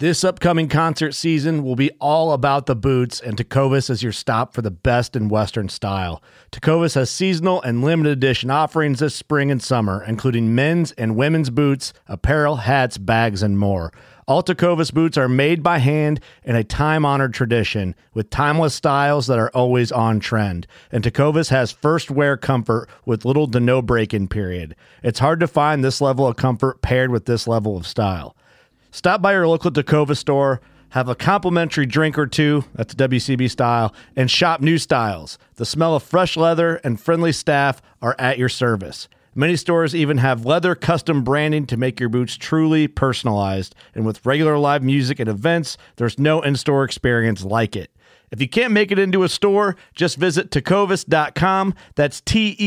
This upcoming concert season will be all about the boots, and Tecovas is your stop for the best in Western style. Tecovas has seasonal and limited edition offerings this spring and summer, including men's and women's boots, apparel, hats, bags, and more. All Tecovas boots are made by hand in a time-honored tradition with timeless styles that are always on trend. And Tecovas has first wear comfort with little to no break-in period. It's hard to find this level of comfort paired with this level of style. Stop by your local Tecovas store, have a complimentary drink or two, that's WCB style, and shop new styles. The smell of fresh leather and friendly staff are at your service. Many stores even have leather custom branding to make your boots truly personalized. And with regular live music and events, there's no in-store experience like it. If you can't make it into a store, just visit tecovas.com. That's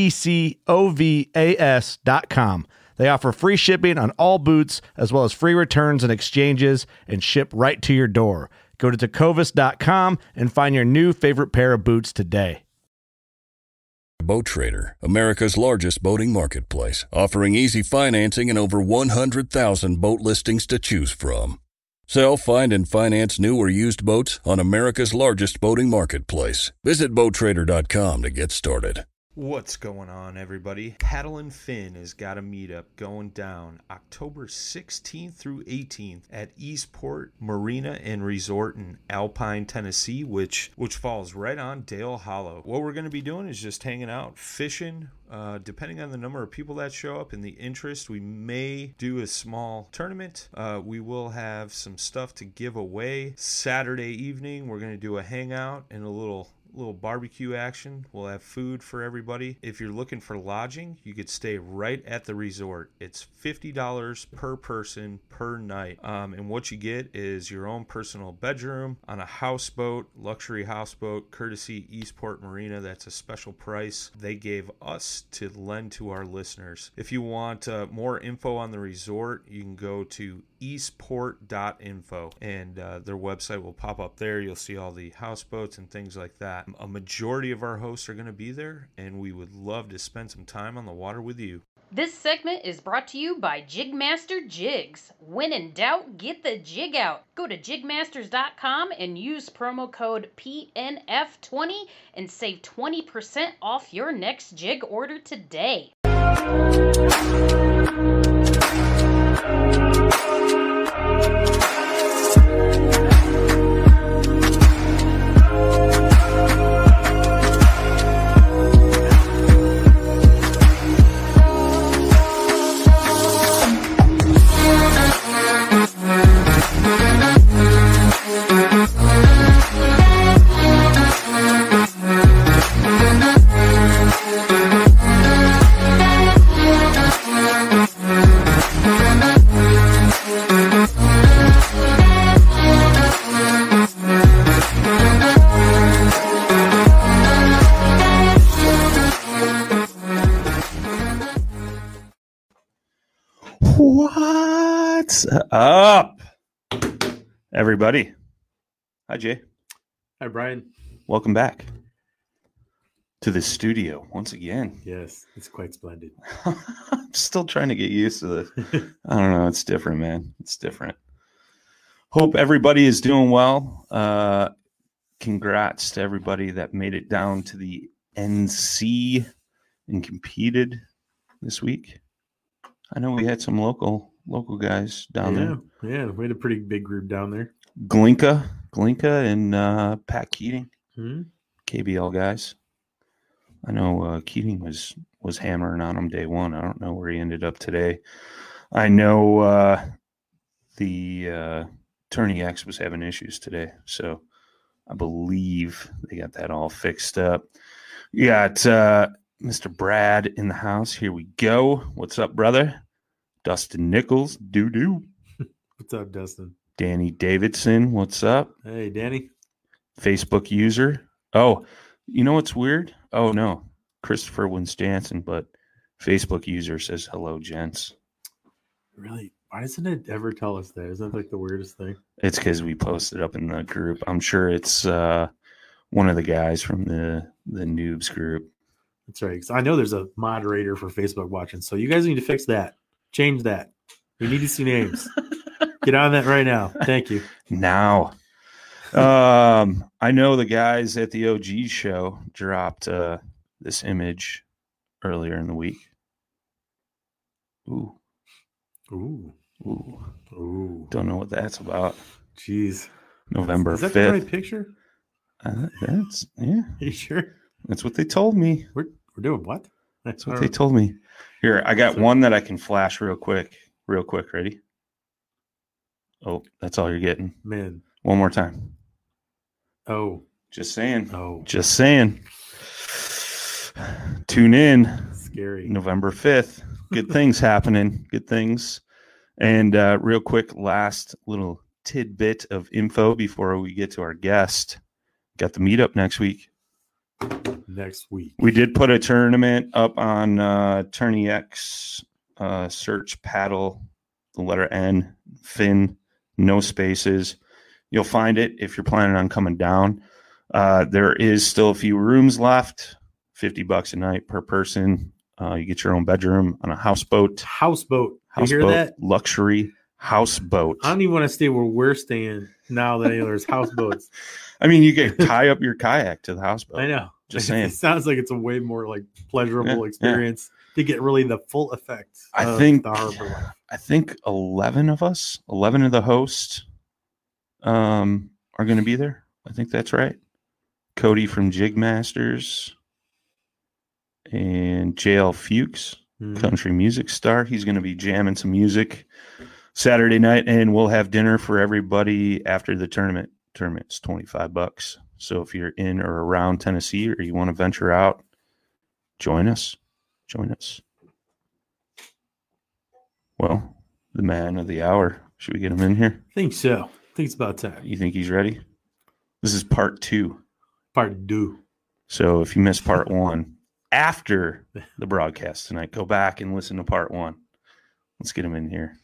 TECOVAS.com. They offer free shipping on all boots, as well as free returns and exchanges, and ship right to your door. Go to tecovas.com and find your new favorite pair of boots today. Boat Trader, America's largest boating marketplace, offering easy financing and over 100,000 boat listings to choose from. Sell, find, and finance new or used boats on America's largest boating marketplace. Visit BoatTrader.com to get started. What's going on, everybody? Paddle and Fin has got a meetup going down October 16th through 18th at Eastport Marina and Resort in Alpine, Tennessee, which falls right on Dale Hollow. What we're going to be doing is just hanging out, fishing. Depending on the number of people that show up and the interest, we may do a small tournament. We will have some stuff to give away. Saturday evening, we're going to do a hangout and a little barbecue action. We'll have food for everybody. If you're looking for lodging, you could stay right at the resort. It's $50 per person per night. And what you get is your own personal bedroom on a houseboat, luxury houseboat, courtesy Eastport Marina. That's a special price they gave us to lend to our listeners. If you want more info on the resort, you can go to eastport.info and their website will pop up there. You'll see all the houseboats and things like that. A majority of our hosts are going to be there, and we would love to spend some time on the water with you. This segment is brought to you by Jigmaster Jigs. When in doubt, get the jig out. Go to jigmasters.com and use promo code PNF20 and save 20% off your next jig order today. What's up, everybody? Hi, Jay. Hi, Brian. Welcome back to the studio once again. Yes, it's quite splendid. I'm still trying to get used to this. I don't know. It's different, man. It's different. Hope everybody is doing well. Congrats to everybody that made it down to the NC and competed this week. I know we had some local guys down there. Yeah, we had a pretty big group down there. Glinka and Pat Keating, Mm-hmm. KBL guys. I know Keating was hammering on him day one. I don't know where he ended up today. I know the Tourney X was having issues today, so I believe they got that all fixed up. We got Mr. Brad in the house. Here we go. What's up, brother? Dustin Nichols. Doo-doo. What's up, Dustin? Danny Davidson. What's up? Hey, Danny. Facebook user. Oh, you know what's weird? Oh, no. Christopher Wins-Jansen, but Facebook user says, hello, gents. Really? Why doesn't it ever tell us that? Isn't that like the weirdest thing? It's because we posted up in the group. I'm sure it's one of the guys from the noobs group. That's right. 'Cause I know there's a moderator for Facebook watching, so you guys need to fix that. Change that. We need to see names. Get on that right now. Thank you. Now. I know the guys at the OG show dropped this image earlier in the week. Ooh. Ooh. Ooh. Ooh. Don't know what that's about. Jeez. November 5th. Is that the right picture? That's yeah. Are you sure? That's what they told me. We're doing what? That's what they told me. Here, I got one that I can flash real quick. Real quick. Ready? Oh, that's all you're getting. Man. One more time. Oh. Just saying. Oh. Just saying. Tune in. Scary. November 5th. Good things happening. Good things. And real quick, last little tidbit of info before we get to our guest. Got the meetup next week. Next week. We did put a tournament up on Tourney X. Search paddle, the letter N, Finn, no spaces. You'll find it if you're planning on coming down. There is still a few rooms left. $50 a night per person. You get your own bedroom on a houseboat. Houseboat. You Houseboat, hear that? luxury houseboat. I don't even want to stay where we're staying now that there's houseboats. I mean, you can tie up your kayak to the houseboat. I know. Just saying. It sounds like it's a way more like pleasurable experience to get really the full effect of the harbor life. I think 11 of the hosts are going to be there. I think that's right. Cody from Jig Masters and JL Fuchs, country music star. He's going to be jamming some music Saturday night, and we'll have dinner for everybody after the tournament. Tournament's $25. So if you're in or around Tennessee or you want to venture out, join us. Well, the man of the hour. Should we get him in here? I think so. I think it's about time. You think he's ready? This is part 2. Part 2. So if you missed part 1 after the broadcast tonight, go back and listen to part 1. Let's get him in here.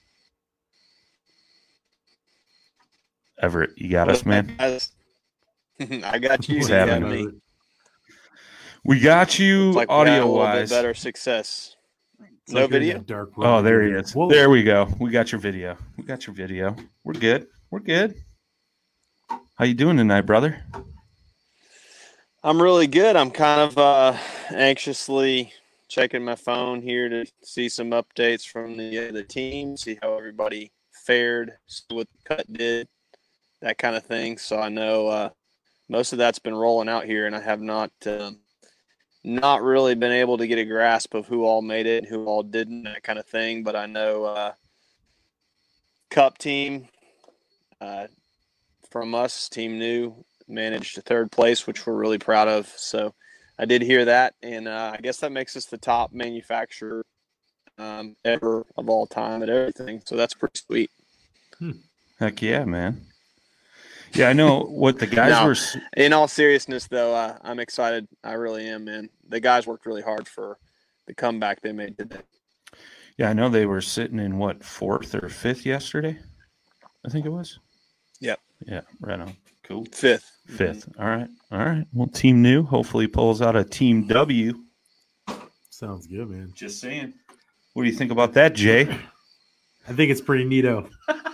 Everett, you got us, man? I got you. What's You got happening? me. We got you Looks like we had a little bit audio-wise. better success. It's No like you're in video? that dark Oh, room. there he is. Whoa. There we go. We got your video. We're good. How you doing tonight, brother? I'm really good. I'm kind of anxiously checking my phone here to see some updates from the team, see how everybody fared, see what the cut did, that kind of thing. So I know most of that's been rolling out here, and I have not really been able to get a grasp of who all made it and who all didn't, that kind of thing. But I know Cup team from us, Team New, managed to 3rd place, which we're really proud of. So I did hear that, and I guess that makes us the top manufacturer ever of all time at everything. So that's pretty sweet. Heck yeah, man. Yeah, I know what the guys No, were. In all seriousness, though, I'm excited. I really am, man. The guys worked really hard for the comeback they made today. Yeah, I know they were sitting in 4th or 5th yesterday. I think it was. Yep. Yeah, right on. Cool. 5th. 5th. All right. Well, Team New hopefully pulls out a Team W. Sounds good, man. Just saying. What do you think about that, Jay? I think it's pretty neato.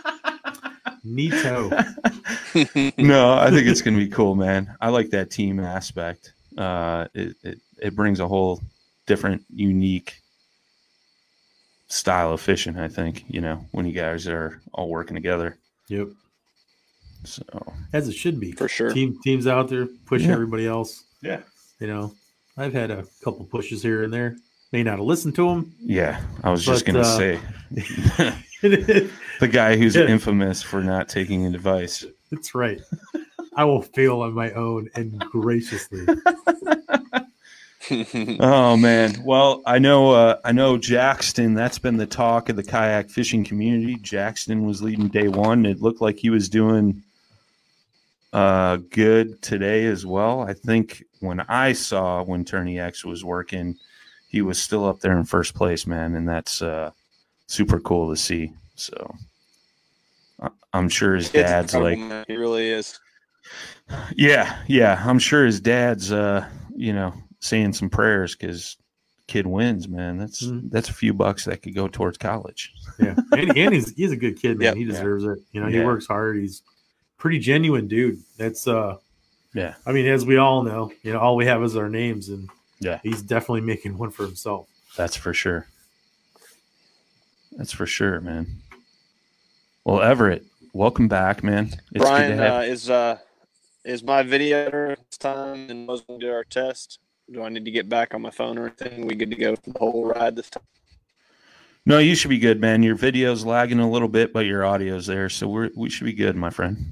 No, I think it's going to be cool, man. I like that team aspect. It brings a whole different, unique style of fishing, I think, when you guys are all working together. Yep. So As it should be. For sure. Teams out there pushing everybody else. Yeah. I've had a couple pushes here and there. May not have listened to them. Yeah, I was just But, going to say. The guy who's infamous for not taking advice. That's right. I will fail on my own and graciously. Oh man. Well, I know Jackson, that's been the talk of the kayak fishing community. Jackson was leading day 1. It looked like he was doing good today as well. I think when Tourney X was working, he was still up there in 1st place, man, and that's super cool to see. So I'm sure his dad's like, man. He really is. yeah. I'm sure his dad's, saying some prayers because kid wins, man, that's a few bucks that could go towards college. Yeah, and he's a good kid, man. Yep. He deserves it. You know, he Yeah. works hard. He's pretty genuine dude. That's Yeah. I mean, as we all know, you know, all we have is our names, and Yeah. he's definitely making one for himself. That's for sure. That's for sure, man. Well, Everett, welcome back, man. It's Brian, good to have is my video editor this time and was going to do our test? Do I need to get back on my phone or anything? We good to go for the whole ride this time? No, you should be good, man. Your video's lagging a little bit, but your audio's there, so we should be good, my friend.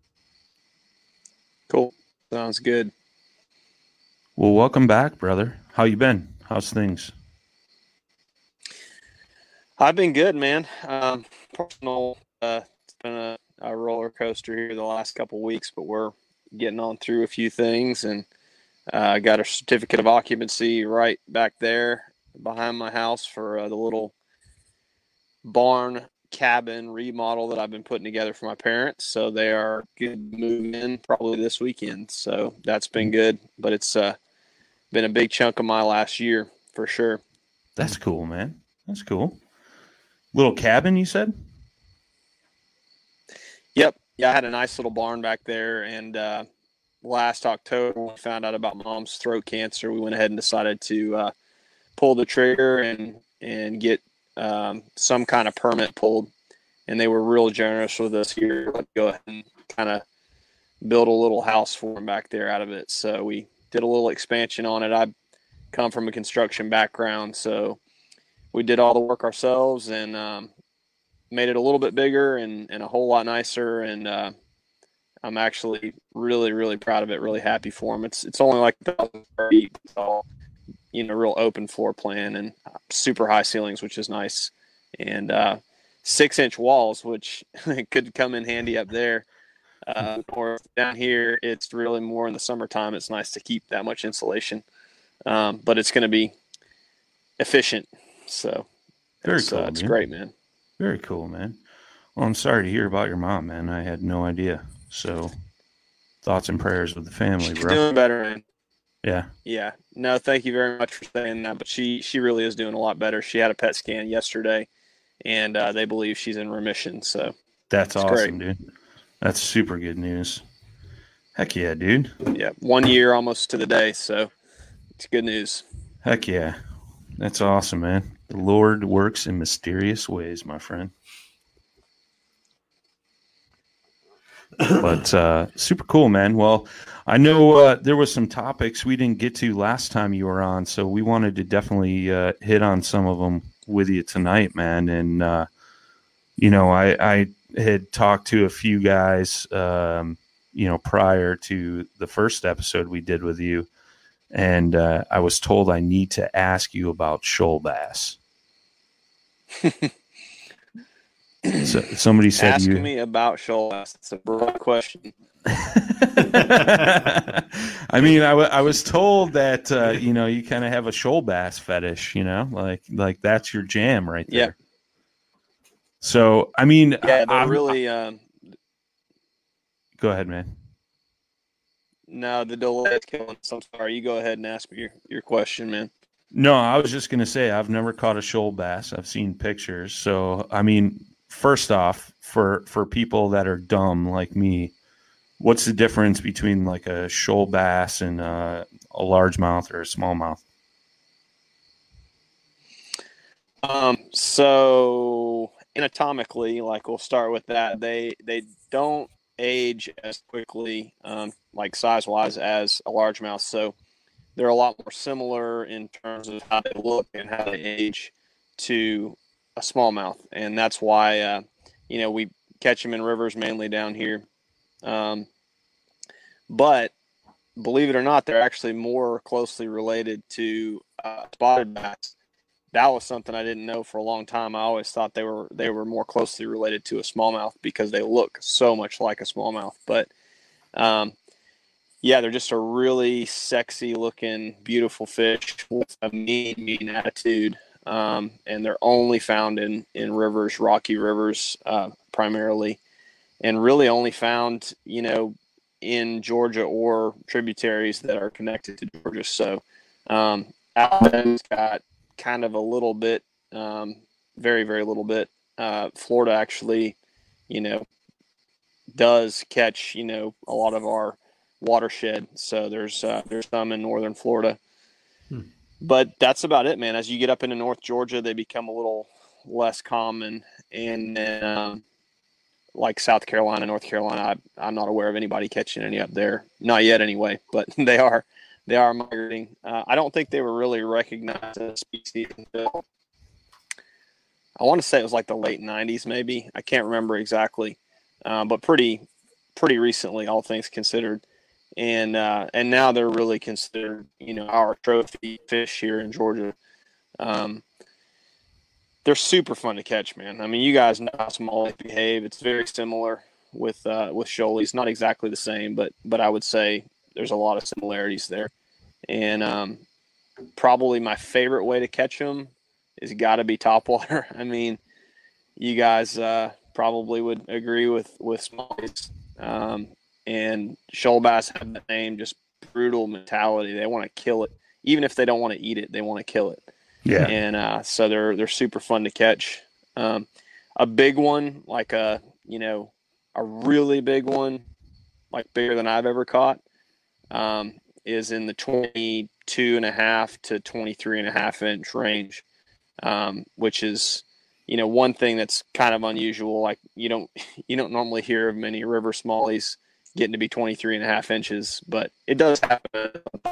Cool. Sounds good. Well, welcome back, brother. How you been? How's things? I've been good, man. Personal, it's been a roller coaster here the last couple of weeks, but we're getting on through a few things, and I got a certificate of occupancy right back there behind my house for the little barn cabin remodel that I've been putting together for my parents. So they are good to move in probably this weekend. So that's been good, but it's been a big chunk of my last year for sure. That's cool, man. That's cool. Little cabin, you said? Yep. Yeah, I had a nice little barn back there, and last October when we found out about Mom's throat cancer, we went ahead and decided to pull the trigger and get some kind of permit pulled, and they were real generous with us here. Let's go ahead and kind of build a little house for them back there out of it. So we did a little expansion on it. I come from a construction background, so we did all the work ourselves and made it a little bit bigger and a whole lot nicer. And I'm actually really, really proud of it. Really happy for them. It's only like 1,000 square feet. It's all, you know, real open floor plan and super high ceilings, which is nice. And 6-inch walls, which could come in handy up there. Or down here, it's really more in the summertime. It's nice to keep that much insulation, but it's going to be efficient. So Very cool. It's great, man. Very cool, man. Well, I'm sorry to hear about your mom, man. I had no idea. So thoughts and prayers with the family, She's bro. doing better, man. Yeah. Yeah. No, thank you very much for saying that. But she really is doing a lot better. She had a PET scan yesterday, and they believe she's in remission. So That's awesome, great. dude. That's super good news. Heck yeah, dude. Yeah, 1 year almost to the day. So it's good news. Heck yeah. That's awesome, man. The Lord works in mysterious ways, my friend. But super cool, man. Well, I know there was some topics we didn't get to last time you were on, so we wanted to definitely hit on some of them with you tonight, man. And you know, I had talked to a few guys, you know, prior to the first episode we did with you, and I was told I need to ask you about shoal bass. So somebody said Ask me about shoal bass. It's a broad question. I mean, I was told that you know, you kind of have a shoal bass fetish, you know, like that's your jam right there. Yeah. So I mean, Yeah, they're really. Go ahead, man. No, the delay is killing us. I'm sorry. You go ahead and ask me your question, man. No, I was just going to say I've never caught a shoal bass. I've seen pictures. So, I mean, first off, for people that are dumb like me, what's the difference between like a shoal bass and a largemouth or a smallmouth? So anatomically, like we'll start with that. They don't age as quickly, like size-wise, as a largemouth. So they're a lot more similar in terms of how they look and how they age to a smallmouth, and that's why you know, we catch them in rivers mainly down here. But believe it or not, they're actually more closely related to spotted bass. That was something I didn't know for a long time. I always thought they were more closely related to a smallmouth because they look so much like a smallmouth. But yeah, they're just a really sexy looking, beautiful fish with a mean attitude. And they're only found in rivers, rocky rivers, primarily, and really only found, you know, in Georgia or tributaries that are connected to Georgia. So Alabama's got kind of a little bit, very, very little bit. Florida actually, does catch, a lot of our watershed. So there's some in northern Florida. But that's about it, man. As you get up into North Georgia, they become a little less common. And then like South Carolina, North Carolina, I'm not aware of anybody catching any up there. Not yet anyway, but they are migrating. I don't think they were really recognized as a species until, I want to say it was like the late 90s maybe. I can't remember exactly, but pretty recently, all things considered. And now they're really considered, our trophy fish here in Georgia. They're super fun to catch, man. I mean, you guys know how smallies behave. It's very similar with shoalies. Not exactly the same, but I would say there's a lot of similarities there. And probably my favorite way to catch them is got to be topwater. I mean, you guys probably would agree with smallies. And shoal bass have the name, just brutal mentality. They want to kill it. Even if they don't want to eat it, they want to kill it. Yeah. And so they're super fun to catch. A big one, like a really big one, like bigger than I've ever caught, is in the 22.5 to 23.5 inch range, which is, one thing that's kind of unusual. Like you don't normally hear of many river smallies getting to be 23.5 inches, but it does happen.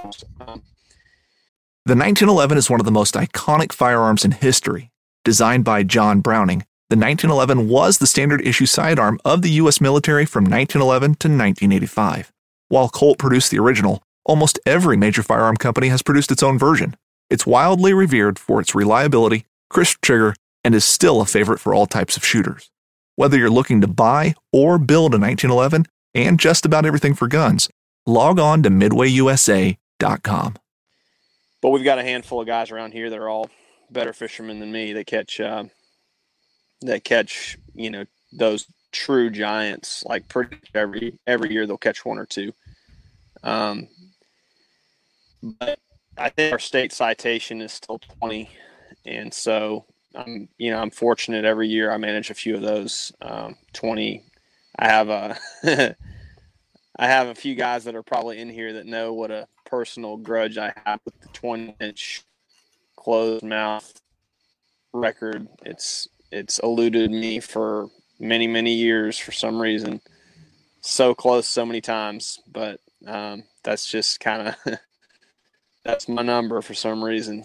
The 1911 is one of the most iconic firearms in history. Designed by John Browning, the 1911 was the standard issue sidearm of the U.S. military from 1911 to 1985. While Colt produced the original, almost every major firearm company has produced its own version. It's wildly revered for its reliability, crisp trigger, and is still a favorite for all types of shooters. Whether you're looking to buy or build a 1911 and just about everything for guns, log on to MidwayUSA.com. But we've got a handful of guys around here that are all better fishermen than me that catch, those true giants. Like pretty every year they'll catch one or two. But I think our state citation is still 20, and so I'm fortunate every year I manage a few of those 20. I have a few guys that are probably in here that know what a personal grudge I have with the 20-inch closed mouth record. It's eluded me for many, many years for some reason. So close so many times, but that's just kind of that's my number for some reason.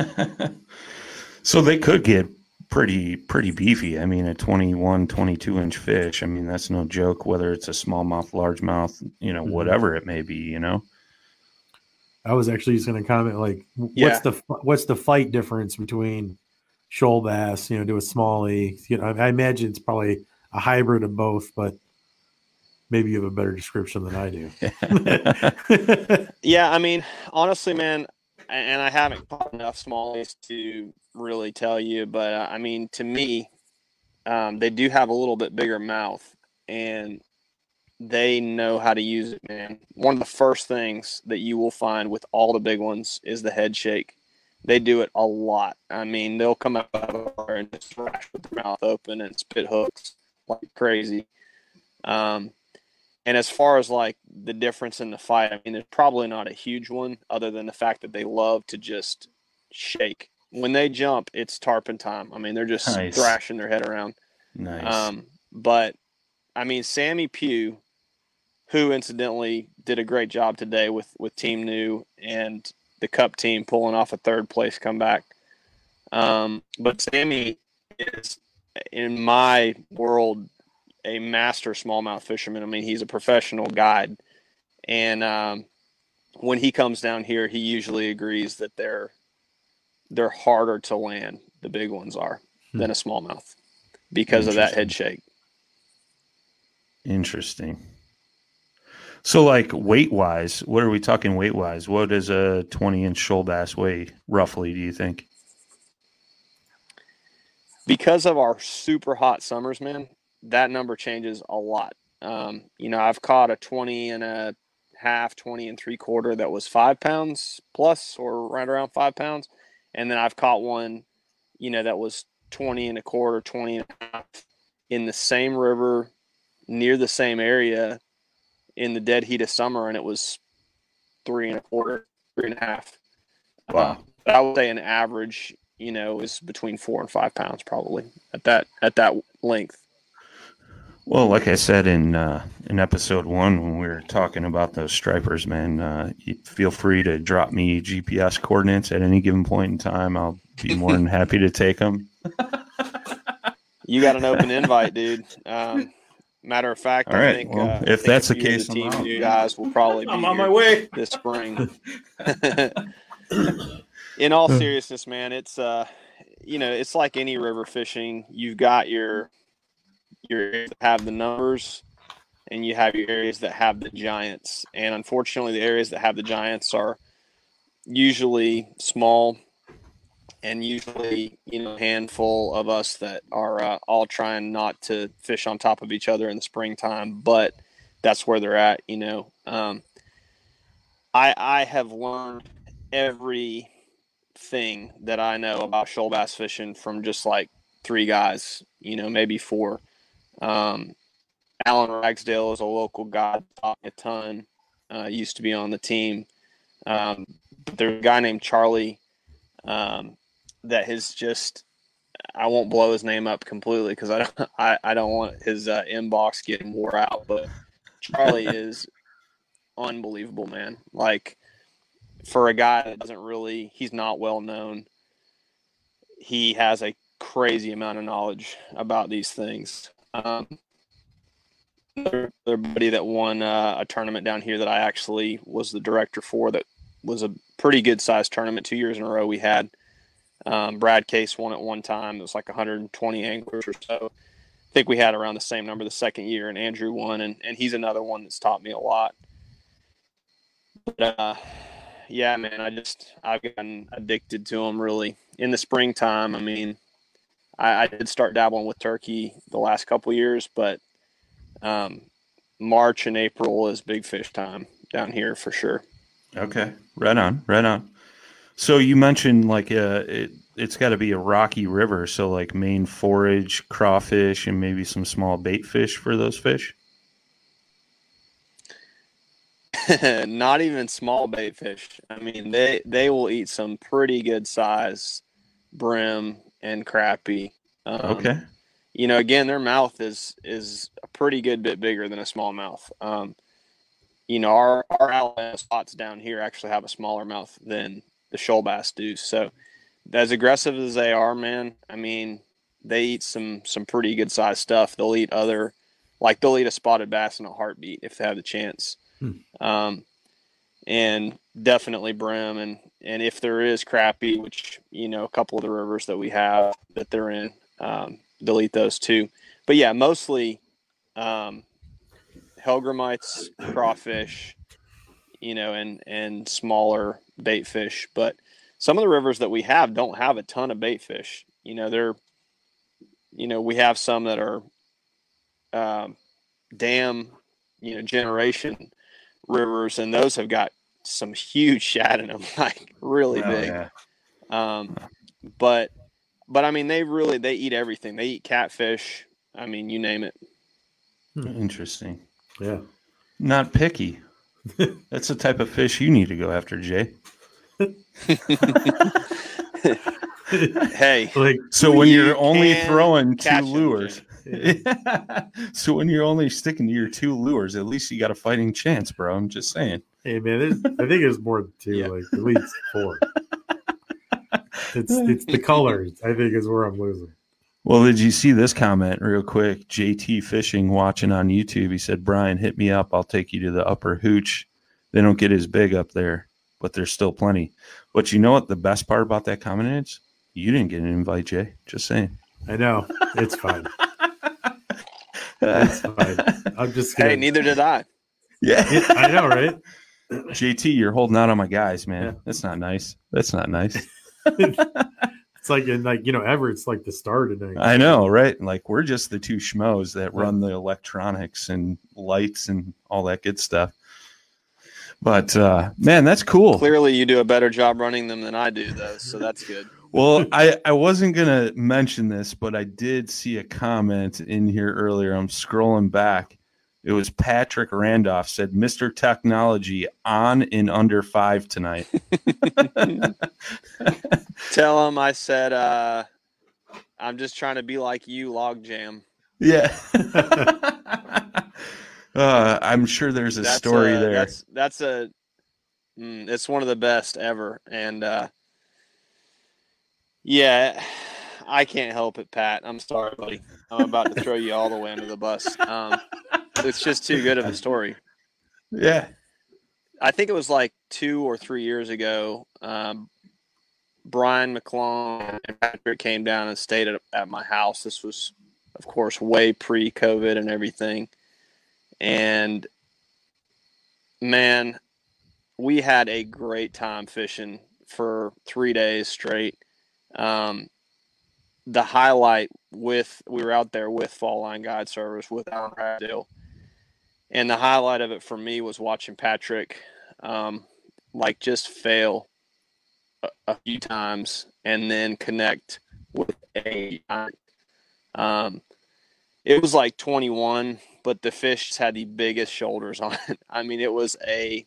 So they could get pretty beefy. I mean, a 21, 22-inch fish. I mean, that's no joke, whether it's a smallmouth, largemouth, whatever it may be, I was actually just going to comment, like, what's the fight difference between shoal bass, to a smallie? I imagine it's probably a hybrid of both, but maybe you have a better description than I do. Yeah, I mean, honestly, man, and I haven't caught enough smallies to really tell you, but I mean, to me, they do have a little bit bigger mouth, and they know how to use it, man. One of the first things that you will find with all the big ones is the head shake. They do it a lot. I mean, they'll come out of the water and just thrash with their mouth open and spit hooks like crazy. And as far as like the difference in the fight, I mean, there's probably not a huge one other than the fact that they love to just shake. When they jump, it's tarpon time. I mean, they're just thrashing their head around. Nice. But I mean, Sammy Pugh, who incidentally did a great job today with Team New and the Cup team pulling off a third place comeback. But Sammy is, in my world, a master smallmouth fisherman. I mean, he's a professional guide. And when he comes down here, he usually agrees that they're harder to land, the big ones are, than a smallmouth because of that head shake. Interesting. So, like, weight-wise, what are we talking weight-wise? What does a 20-inch shoal bass weigh, roughly, do you think? Because of our super hot summers, man, that number changes a lot. I've caught a 20 and a half, 20 3/4 that was 5 pounds plus or right around 5 pounds. And then I've caught one, that was 20 1/4, 20 1/2 in the same river near the same area in the dead heat of summer. And it was 3 1/4, 3 1/2. Wow. I would say an average, is between 4 and 5 pounds probably at that length. Well, like I said in episode 1 when we were talking about those stripers, man, you feel free to drop me GPS coordinates at any given point in time. I'll be more than happy to take them. You got an open invite, dude. Matter of fact, all right. If that's the case, you guys will probably be I'm on my way this spring. In all seriousness, man, it's it's like any river fishing. You've got your areas that have the numbers, and you have your areas that have the giants. And unfortunately, the areas that have the giants are usually small, and usually, a handful of us that are all trying not to fish on top of each other in the springtime, but that's where they're at. I have learned everything that I know about shoal bass fishing from just like 3 guys, maybe 4. Alan Ragsdale is a local guy, taught me a ton, used to be on the team. But there's a guy named Charlie that has just, I won't blow his name up completely because I don't want his inbox getting wore out, but Charlie is unbelievable, man. Like, for a guy that he's not well known, he has a crazy amount of knowledge about these things. Another buddy that won a tournament down here that I actually was the director for, that was a pretty good sized tournament 2 years in a row we had. Brad Case won at one time. It was like 120 anglers or so. I think we had around the same number the second year, and Andrew won, and he's another one that's taught me a lot. But yeah, man, I've gotten addicted to them really. In the springtime, I mean, I did start dabbling with turkey the last couple of years, but March and April is big fish time down here for sure. Okay, right on. So you mentioned like it's got to be a rocky river, so like main forage, crawfish, and maybe some small bait fish for those fish? Not even small bait fish. I mean, they will eat some pretty good size brim and crappie. Okay. Again, their mouth is a pretty good bit bigger than a smallmouth. Our Alabama spots down here actually have a smaller mouth than the shoal bass do. So as aggressive as they are, man, I mean, they eat some pretty good sized stuff. They'll eat they'll eat a spotted bass in a heartbeat if they have the chance. And definitely brim. And if there is crappie, which, a couple of the rivers that we have that they're in, they'll eat those too. But yeah, mostly hellgrammites, crawfish, and smaller bait fish. But some of the rivers that we have don't have a ton of bait fish. We have some that are dam, generation rivers, and those have got some huge shad in them, like really big. Yeah. But I mean, they eat everything. They eat catfish. I mean, you name it. Interesting. Yeah. Not picky. That's the type of fish you need to go after, Jay. Hey. So when you're only throwing 2 lures. So when you're only sticking to your 2 lures, at least you got a fighting chance, bro. I'm just saying. Hey man, I think it's more than 2, yeah. Like at least 4. It's the colors, I think, is where I'm losing. Well, did you see this comment real quick? JT Fishing watching on YouTube. He said, Brian, hit me up. I'll take you to the upper hooch. They don't get as big up there, but there's still plenty. But you know what the best part about that comment is? You didn't get an invite, Jay. Just saying. I know. It's fine. It's fine. I'm just kidding. Hey, neither did I. Yeah. I know, right? JT, you're holding out on my guys, man. Yeah. That's not nice. That's not nice. It's like Everett's like the star tonight. I know, right? Like we're just the 2 schmoes that run the electronics and lights and all that good stuff. But man, that's cool. Clearly, you do a better job running them than I do, though, so that's good. Well, I wasn't gonna mention this, but I did see a comment in here earlier. I'm scrolling back. It was Patrick Randolph said, "Mr. Technology on in under 5 tonight." Tell him I said I'm just trying to be like you, Logjam. Yeah. I'm sure there's a story there. It's one of the best ever. And yeah, I can't help it, Pat. I'm sorry, buddy. I'm about to throw you all the way under the bus. It's just too good of a story. Yeah. I think it was like 2 or 3 years ago. Brian McClung and Patrick came down and stayed at my house. This was, of course, way pre-COVID and everything. And, man, we had a great time fishing for 3 days straight. The highlight we were out there with Fall Line Guide Service with Alan Raddale. And the highlight of it for me was watching Patrick just fail a few times and then connect with a it was like 21, but the fish had the biggest shoulders on it. I mean, it was a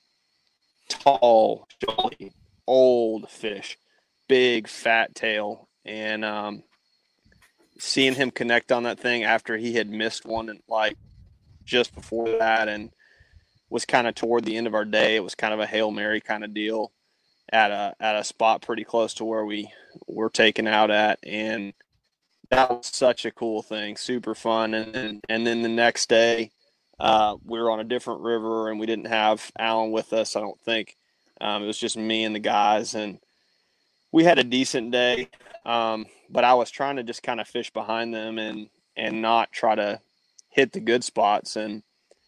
tall, jolly, old fish, big fat tail. And seeing him connect on that thing after he had missed one and like just before that and was kind of toward the end of our day, it was kind of a Hail Mary kind of deal at a spot pretty close to where we were taken out at. And that was such a cool thing, super fun. And then the next day we were on a different river and we didn't have Alan with us, I don't think. It was just me and the guys, and we had a decent day. But I was trying to just kind of fish behind them and not try to hit the good spots. And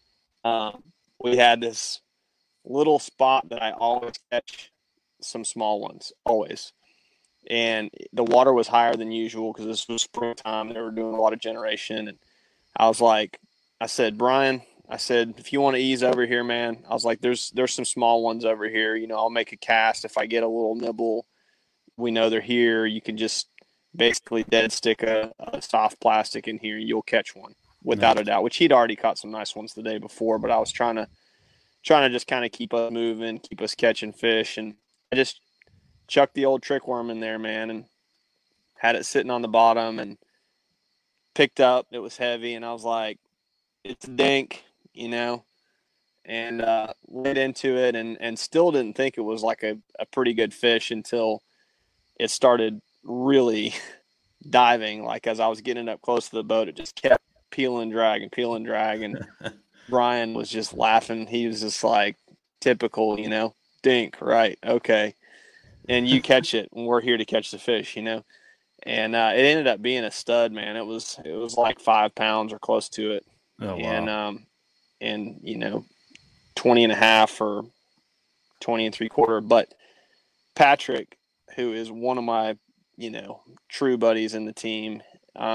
we had this little spot that I always catch some small ones, always. And the water was higher than usual because this was springtime. They were doing a lot of generation. And I said, Brian, if you want to ease over here, man, I was like, there's some small ones over here. You know, I'll make a cast. If I get a little nibble, we know they're here. You can just basically dead stick a soft plastic in here and you'll catch one without a doubt, which he'd already caught some nice ones the day before, but I was trying to just kind of keep us moving, keep us catching fish. And I just chucked the old trick worm in there, man, and had it sitting on the bottom and picked up. It was heavy. And I was like, it's a dink, you know, and went into it and still didn't think it was like a pretty good fish until it started really diving. Like as I was getting up close to the boat, it just kept peeling, drag. And Brian was just laughing. He was just like, typical, you know, dink, right? Okay. And you catch it, and we're here to catch the fish, you know. And it ended up being a stud, man. It was like 5 pounds or close to it. Oh, wow. And you know, 20 and a half or 20 and 3/4. But Patrick, who is one of my, you know, true buddies in the team,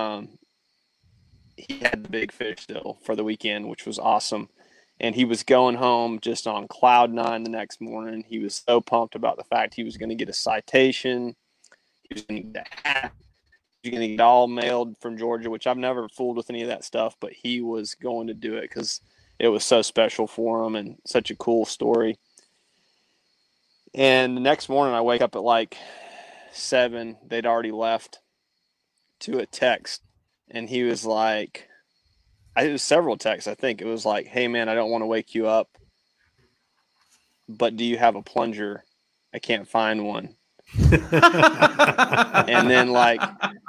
he had the big fish still for the weekend, which was awesome. And he was going home just on cloud 9 the next morning. He was so pumped about the fact he was going to get a citation. He was going to get a hat. He was going to get all mailed from Georgia, which I've never fooled with any of that stuff, but he was going to do it because it was so special for him and such a cool story. And the next morning I wake up at like 7. They'd already left, to a text. And he was like, it was several texts, I think. It was like, hey, man, I don't want to wake you up, but do you have a plunger? I can't find one. and then like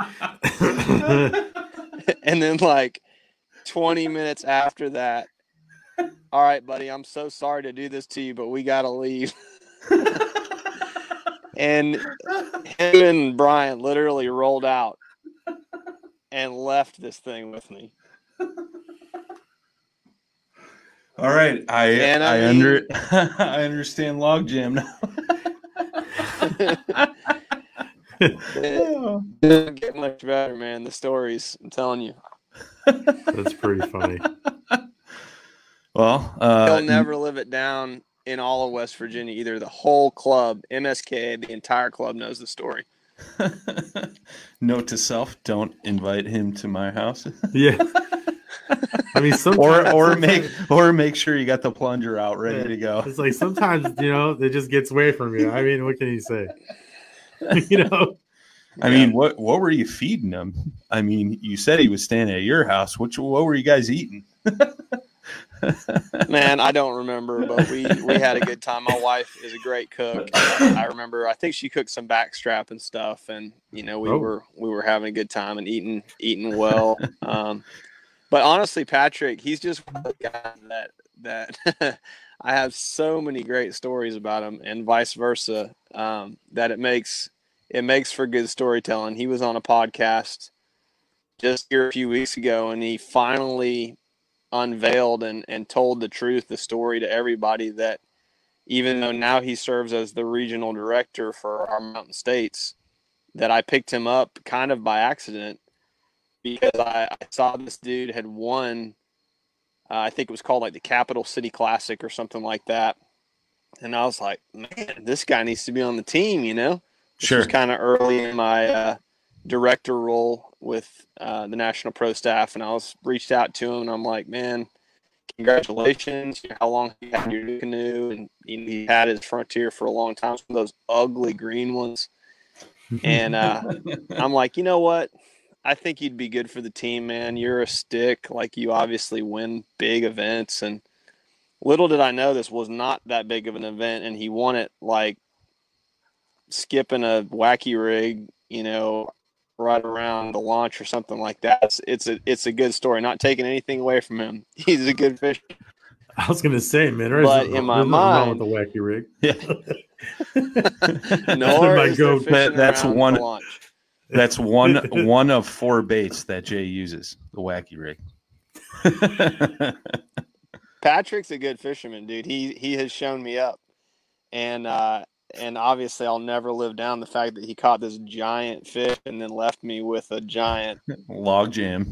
20 minutes after that, all right, buddy, I'm so sorry to do this to you, but we got to leave. And him and Brian literally rolled out and left this thing with me. All right, I understand Logjam now. It didn't get much better, man. The stories, I'm telling you. That's pretty funny. Well, he'll never live it down in all of West Virginia, either the whole club, MSK, the entire club knows the story. Note to self: don't invite him to my house. Yeah. I mean, or make sure you got the plunger out ready to go. It's like sometimes, it just gets away from you. I mean, what can you say? I mean, what were you feeding him? I mean, you said he was staying at your house. What were you guys eating? Man, I don't remember, but we had a good time. My wife is a great cook. I remember, I think she cooked some backstrap and stuff, and we were having a good time and eating well. But honestly, Patrick, he's just one of the guys that I have so many great stories about him, and vice versa. That it makes for good storytelling. He was on a podcast just here a few weeks ago, and he finally unveiled and told the story to everybody, that even though now he serves as the regional director for our Mountain States, that I picked him up kind of by accident because I saw this dude had won, I think it was called like the Capital City Classic or something like that. And I was like, man, this guy needs to be on the team, This was kind of early in my director role with the National Pro Staff, and I reached out to him, and I'm like, man, congratulations. How long have you had your canoe? And he had his Frontier for a long time, some of those ugly green ones. And I'm like, you know what? I think you'd be good for the team, man. You're a stick. Like, you obviously win big events. And little did I know this was not that big of an event, and he won it like skipping a wacky rig, right around the launch or something like that. It's a good story. Not taking anything away from him. He's a good fisher. I was gonna say, man, but in my mind, with the wacky rig. Yeah. That's one. That's one of 4 baits that Jay uses. The wacky rig. Patrick's a good fisherman, dude. He has shown me up, and obviously I'll never live down the fact that he caught this giant fish and then left me with a giant log jam.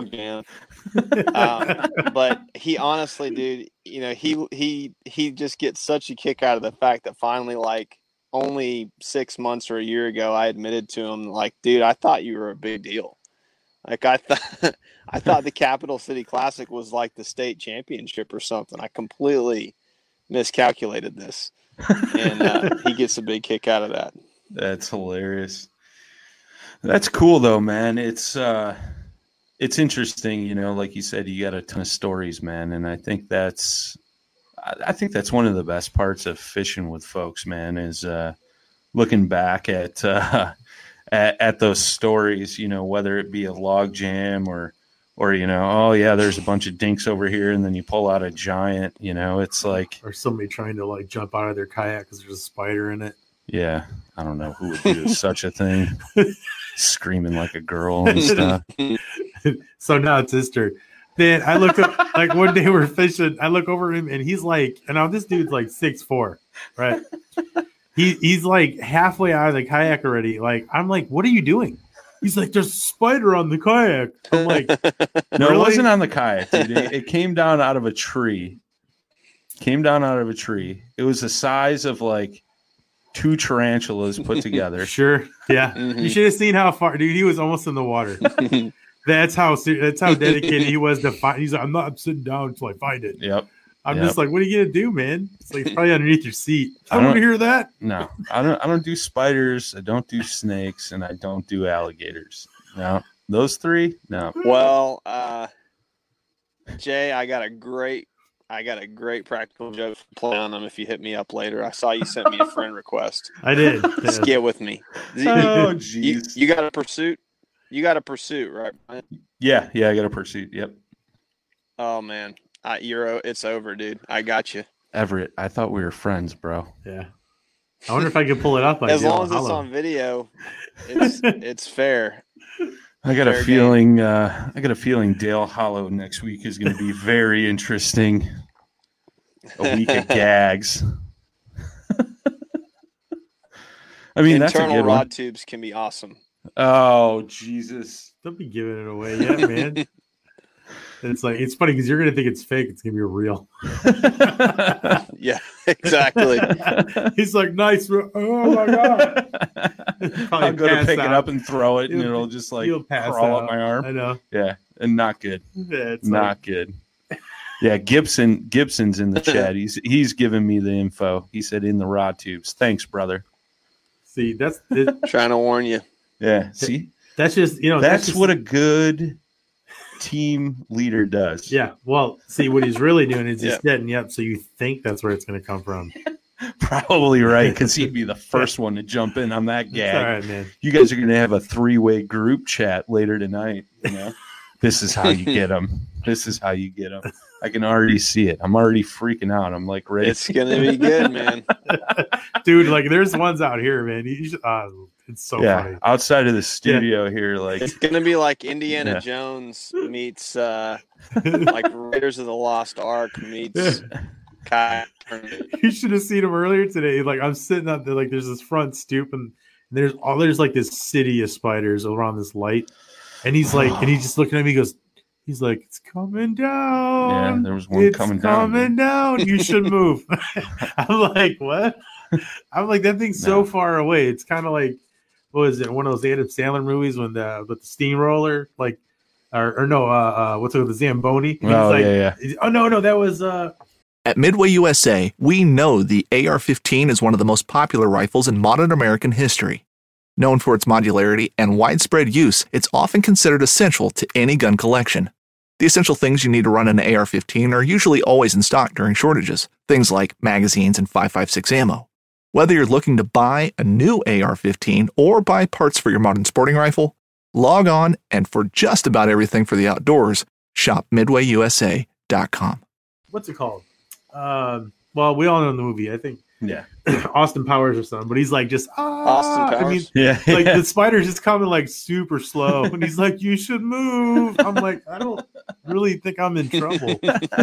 But he honestly, dude, he just gets such a kick out of the fact that finally, like only 6 months or a year ago, I admitted to him, like, dude, I thought you were a big deal. Like, I thought the Capital City Classic was like the state championship or something. I completely miscalculated this. And he gets a big kick out of that. That's hilarious. That's cool though, man. It's interesting, like you said, you got a ton of stories, man, and I think that's one of the best parts of fishing with folks, man, is looking back at those stories, whether it be a log jam or oh yeah, there's a bunch of dinks over here, and then you pull out a giant, it's like, or somebody trying to like jump out of their kayak because there's a spider in it. Yeah, I don't know who would do such a thing, screaming like a girl and stuff. So now it's his turn. Man, I look up, like one day we're fishing, I look over him and he's like, and now this dude's like 6'4", right? He's like halfway out of the kayak already. Like, I'm like, what are you doing? He's like, there's a spider on the kayak. I'm like, no, really? It wasn't on the kayak, dude. It came down out of a tree. It was the size of like 2 tarantulas put together. Sure. Yeah. Mm-hmm. You should have seen how far, dude. He was almost in the water. That's how dedicated he was to find. He's like, I'm sitting down until I find it. Yep. I'm just like, what are you gonna do, man? It's like it's probably underneath your seat. I don't want to hear that. No, I don't do spiders. I don't do snakes, and I don't do alligators. No, those 3. No. Well, Jay, I got a great practical joke to play on them if you hit me up later. I saw you sent me a friend request. I did. Just get with me. Oh, jeez. You got a pursuit? You got a pursuit, right, Brian? Yeah, I got a pursuit. Yep. Oh man. It's over, dude. I got you. Everett, I thought we were friends, bro. Yeah. I wonder if I can pull it up. As long as it's on video, it's fair. I got a feeling. Dale Hollow next week is going to be very interesting. A week of gags. I mean, that's a good one. Internal rod tubes can be awesome. Oh Jesus! Don't be giving it away yet, man. It's like, it's funny because you're going to think it's fake. It's going to be real. Yeah. Exactly. He's like, nice. Oh my god! I'm gonna pick it up and throw it, and it'll just like crawl up my arm. I know. Yeah, and not good. Yeah, it's not good. Yeah, Gibson's in the chat. He's giving me the info. He said in the rod tubes. Thanks, brother. See, that's trying to warn you. Yeah. See, that's just that's what a good team leader does. Yeah. Well, see, what he's really doing is he's setting you up so you think that's where it's going to come from. Probably right, because he'd be the first one to jump in on that gag. All right, man. You guys are going to have a 3-way group chat later tonight. You know, this is how you get them. This is how you get them. I can already see it. I'm already freaking out. I'm like ready. It's going to be good, man. Dude, like there's ones out here, man. It's so funny. Outside of the studio here, like it's going to be like Indiana Jones meets like Raiders of the Lost Ark meets Kai. You should have seen him earlier today. Like I'm sitting up there, like there's this front stoop, and there's like this city of spiders around this light, and he's like, and he's just looking at me. He's like, it's coming down. Yeah, there was one coming down. You should move. I'm like, what? I'm like, that thing's so far away. It's kind of like, what is it? One of those Adam Sandler movies with the steamroller, like, or no, what's it with the Zamboni? Oh, like, yeah. Oh no, that was. At Midway USA, we know the AR-15 is one of the most popular rifles in modern American history. Known for its modularity and widespread use, it's often considered essential to any gun collection. The essential things you need to run an AR-15 are usually always in stock during shortages, things like magazines and 5.56 ammo. Whether you're looking to buy a new AR-15 or buy parts for your modern sporting rifle, log on and for just about everything for the outdoors, shop MidwayUSA.com. What's it called? Well, we all know the movie, I think. Yeah. Austin Powers or something, but he's like just Austin Powers. Like the spider's just coming like super slow, and he's like, "You should move." I'm like, I don't really think I'm in trouble.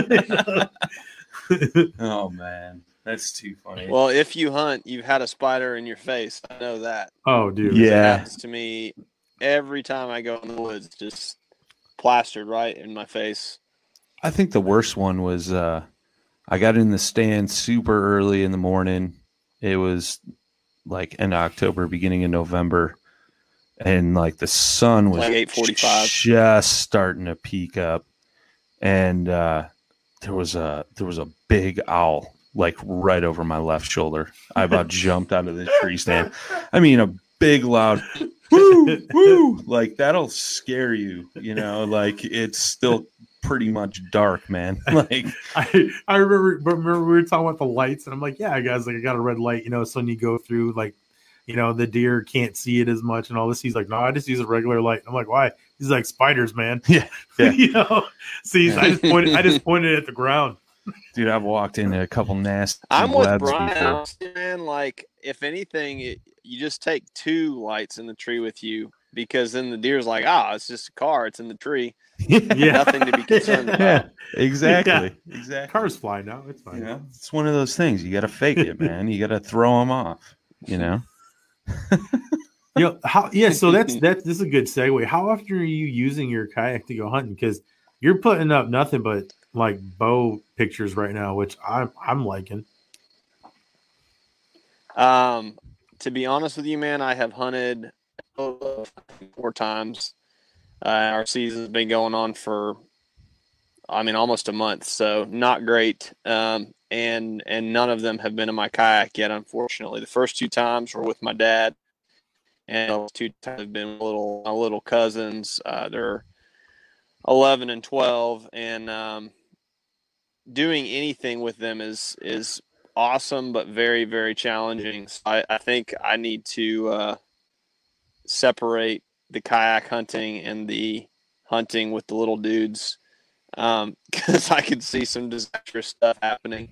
Oh man, that's too funny. Well, if you hunt, you've had a spider in your face. I know that. Oh, dude. Yeah. It happens to me every time I go in the woods, just plastered right in my face. I think the worst one was I got in the stand super early in the morning. It was like end of October, beginning of November, and like the sun was like 8:45, just starting to peak up, and there was a big owl like right over my left shoulder. I about jumped out of the tree stand. I mean, a big loud woo woo, like that'll scare you. You know, like it's still pretty much dark, man. Like I remember we were talking about the lights, and I'm like, yeah, guys, like I got a red light, so when you go through, like, the deer can't see it as much and all this. He's like, no, I just use a regular light. I'm like, why? He's like, spiders, man. Yeah. See, I just pointed at the ground. Dude, I've walked into a couple nasty I'm with webs Brian, before. honestly, man. Like, if anything, you just take 2 lights in the tree with you, because then the deer's like, it's just a car. It's in the tree. Yeah. Nothing to be concerned about. Yeah, exactly. Yeah. Exactly. Cars fly now. It's fine. It's one of those things. You got to fake it, man. You got to throw them off, how? Yeah. So this is a good segue. How often are you using your kayak to go hunting? Because you're putting up nothing but like bow pictures right now, which I'm liking. To be honest with you, man, I have hunted 4 times. Our season's been going on for, almost a month, so not great. And none of them have been in my kayak yet, unfortunately. The first 2 times were with my dad, and those 2 times have been my little cousins. They're 11 and 12, and doing anything with them is awesome, but very, very challenging. So I think I need to separate the kayak hunting and the hunting with the little dudes, because I could see some disastrous stuff happening.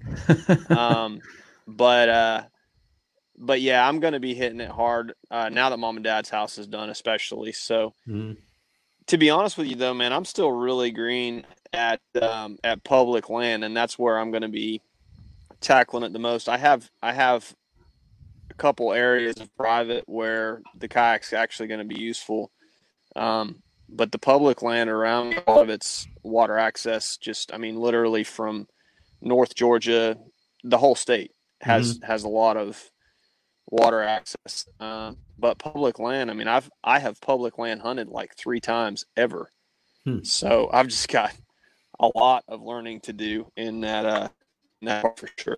But yeah, I'm going to be hitting it hard now that Mom and Dad's house is done, especially. So to be honest with you, though, man, I'm still really green at public land, and that's where I'm going to be tackling it the most. I have a couple areas of private where the kayak's actually going to be useful, but the public land around, a lot of it's water access, just literally from North Georgia, the whole state, has a lot of water access. But public land, I mean, I have public land hunted like 3 times ever. So I've just got a lot of learning to do in that for sure.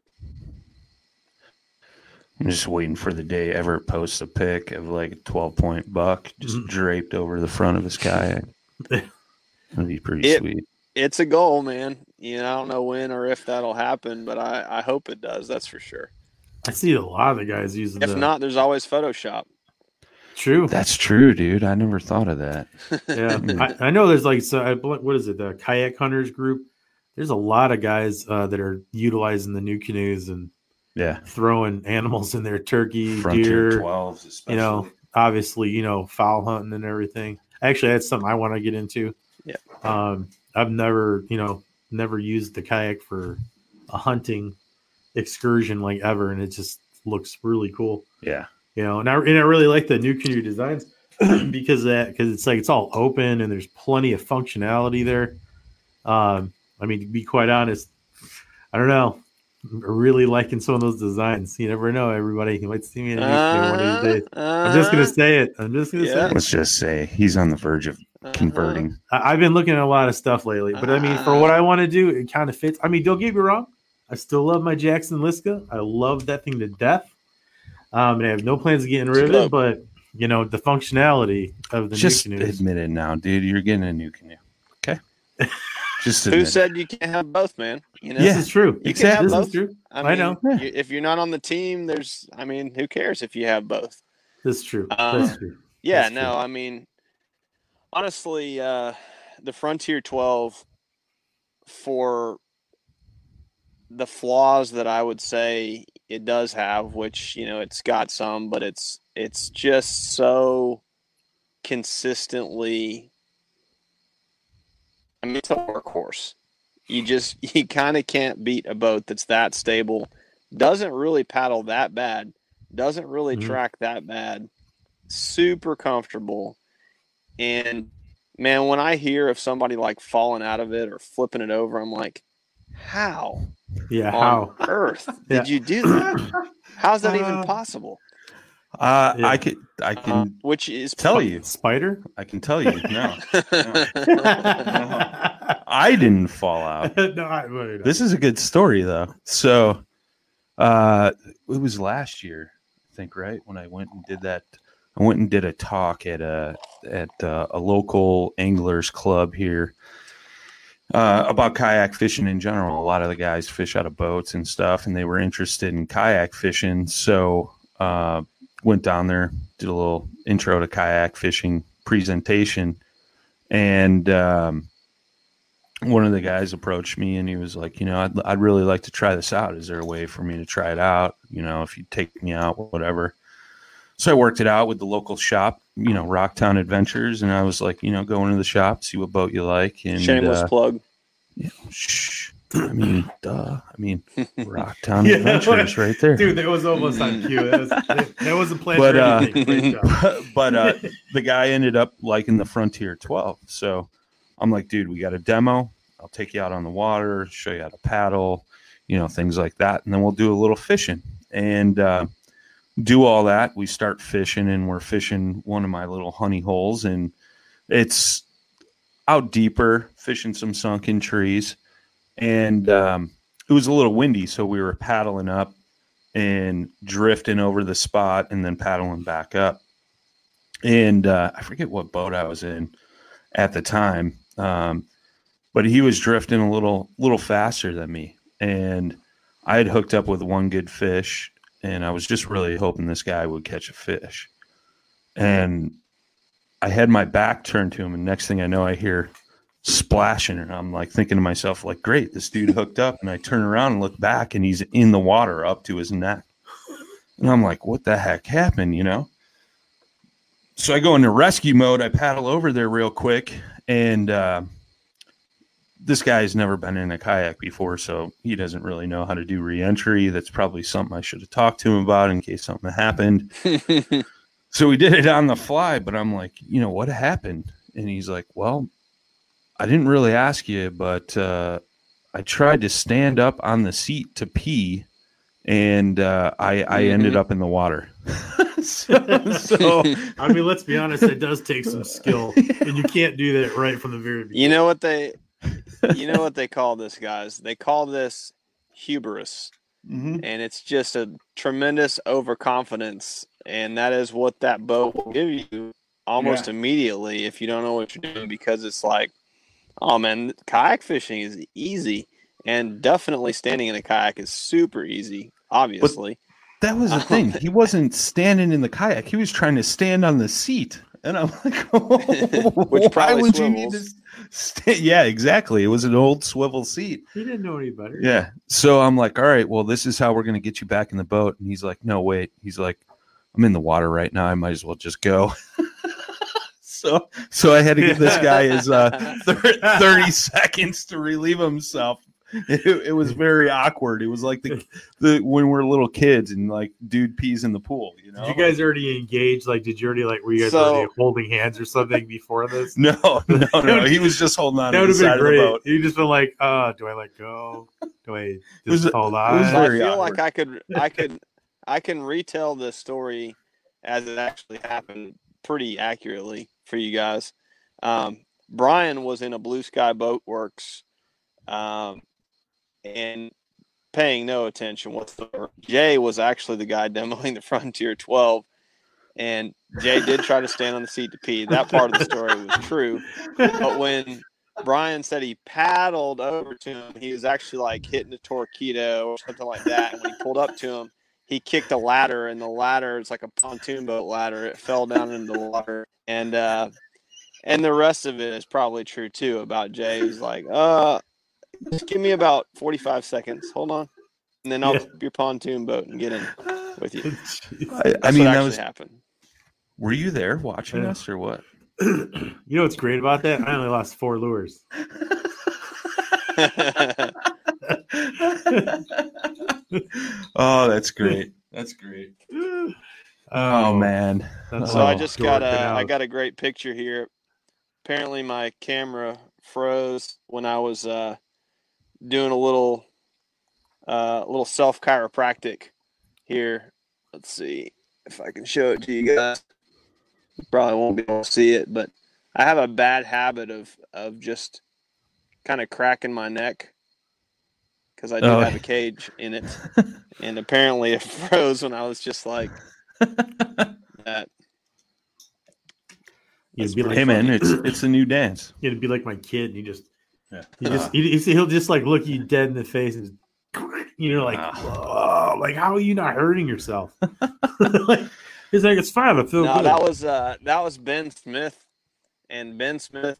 I'm just waiting for the day Everett posts a pic of like a 12-point buck just draped over the front of his kayak. That'd be pretty sweet. It's a goal, man. I don't know when or if that'll happen, but I hope it does. That's for sure. I see a lot of the guys using. If not, there's always Photoshop. True. That's true, dude. I never thought of that. Yeah, I know. There's like what is it? The kayak hunters group. There's a lot of guys that are utilizing the new canoes and throwing animals in there, turkey, Frontier deer, 12s, especially. Obviously, fowl hunting and everything. Actually, that's something I want to get into. Yeah. I've never used the kayak for a hunting excursion like ever, and it just looks really cool. Yeah. And I really like the new canoe designs because it's like it's all open and there's plenty of functionality there. I mean, to be quite honest, I don't know. I'm really liking some of those designs. You never know, everybody. You might see me in a new canoe one of these days. I'm just gonna say it. Say it. Let's just say he's on the verge of converting. I've been looking at a lot of stuff lately, but I mean, for what I want to do, it kind of fits. I mean, don't get me wrong. I still love my Jackson Liska. I love that thing to death. And I have no plans of getting rid of it, but the functionality of the new canoe. Just admit it now, dude. You're getting a new canoe. Okay. Just who said you can't have both, man? This is true. Exactly. This is true. I know. If you're not on the team, who cares if you have both? This is true. That's true. Yeah, That's no, true. I mean, honestly, the Frontier 12, for the flaws that I would say it does have, which it's got some, but it's just so consistently. I mean, it's a workhorse. You kind of can't beat a boat that's that stable. Doesn't really paddle that bad. Doesn't really track that bad. Super comfortable. And man, when I hear of somebody like falling out of it or flipping it over, I'm like, how? Yeah, on earth did you do that? How's that even possible? I can which is tell you, spider. I can tell you no. I didn't fall out. No, this is a good story though. So, it was last year, I think, right when I went and did that. I went and did a talk at a local anglers club here about kayak fishing in general. A lot of the guys fish out of boats and stuff, and they were interested in kayak fishing. So went down there, did a little intro to kayak fishing presentation, and one of the guys approached me and he was like, I'd really like to try this out. Is there a way for me to try it out? If you take me out, whatever. So I worked it out with the local shop, Rocktown Adventures. And I was like, go into the shop, see what boat you like. And shameless plug. I mean, Rocktown Adventures right there. Dude, that was almost on cue. That wasn't planned for anything. But the guy ended up liking the Frontier 12. So I'm like, dude, we got a demo. I'll take you out on the water, show you how to paddle, things like that. And then we'll do a little fishing and do all that. We start fishing and we're fishing one of my little honey holes, and it's out deeper, fishing some sunken trees. And it was a little windy, so we were paddling up and drifting over the spot and then paddling back up. And I forget what boat I was in at the time, but he was drifting a little faster than me. And I had hooked up with one good fish, and I was just really hoping this guy would catch a fish. And I had my back turned to him, and next thing I know, I hear splashing, and I'm like thinking to myself, like, great, this dude hooked up. And I turn around and look back, and he's in the water up to his neck. And I'm like, what the heck happened, So I go into rescue mode. I paddle over there real quick, and this guy's never been in a kayak before, so he doesn't really know how to do re-entry. That's probably something I should have talked to him about in case something happened. So we did it on the fly, but I'm like, what happened? And he's like, well, I didn't really ask you, but I tried to stand up on the seat to pee, and I ended up in the water. so I mean, let's be honest, it does take some skill, and you can't do that right from the very beginning. You know what they call this, guys? They call this hubris. Mm-hmm. And it's just a tremendous overconfidence, and that is what that boat will give you almost immediately if you don't know what you're doing, because it's like, oh man, kayak fishing is easy, and definitely standing in a kayak is super easy, obviously. But that was the thing. He wasn't standing in the kayak. He was trying to stand on the seat. And I'm like, which why would swivels. you need to stay? Yeah, exactly. It was an old swivel seat. He didn't know any better. Yeah. So I'm like, all right, well, this is how we're going to get you back in the boat. And he's like, no, wait. He's like, I'm in the water right now. I might as well just go. So I had to give this guy his 30 seconds to relieve himself. It was very awkward. It was like the when we're little kids and like dude pees in the pool. You know? Did you guys already engage? Like, did you already were you guys already holding hands or something before this? No. He was just holding on to the side of the boat. You just been like, do I let go? Do I just hold on? I feel like I can retell this story as it actually happened pretty accurately for you guys. Brian was in a Blue Sky Boat Works, and paying no attention whatsoever. Jay was actually the guy demoing the Frontier 12, and Jay did try to stand on the seat to pee. That part of the story was true. But when Brian said he paddled over to him, he was actually like hitting a torpedo or something like that. And when he pulled up to him, he kicked a ladder, and the ladder is like a pontoon boat ladder. It fell down into the water. And the rest of it is probably true too about Jay. He's like, just give me about 45 seconds. Hold on. And then I'll flip your pontoon boat and get in with you. I mean, that was happened. Were you there watching us or what? You know what's great about that? I only lost 4 lures. Oh, that's great. That's great. Oh man. So I just got a great picture here. Apparently my camera froze when I was doing a little self chiropractic here. Let's see if I can show it to you guys. You probably won't be able to see it, but I have a bad habit of just kind of cracking my neck because I do have a cage in it, and apparently it froze when I was just like that. Hey man, it's a new dance. It'd be like my kid. He'll just like look you dead in the face and like, oh, like how are you not hurting yourself? He's like, it's fine. I feel good. That was Ben Smith, and Ben Smith,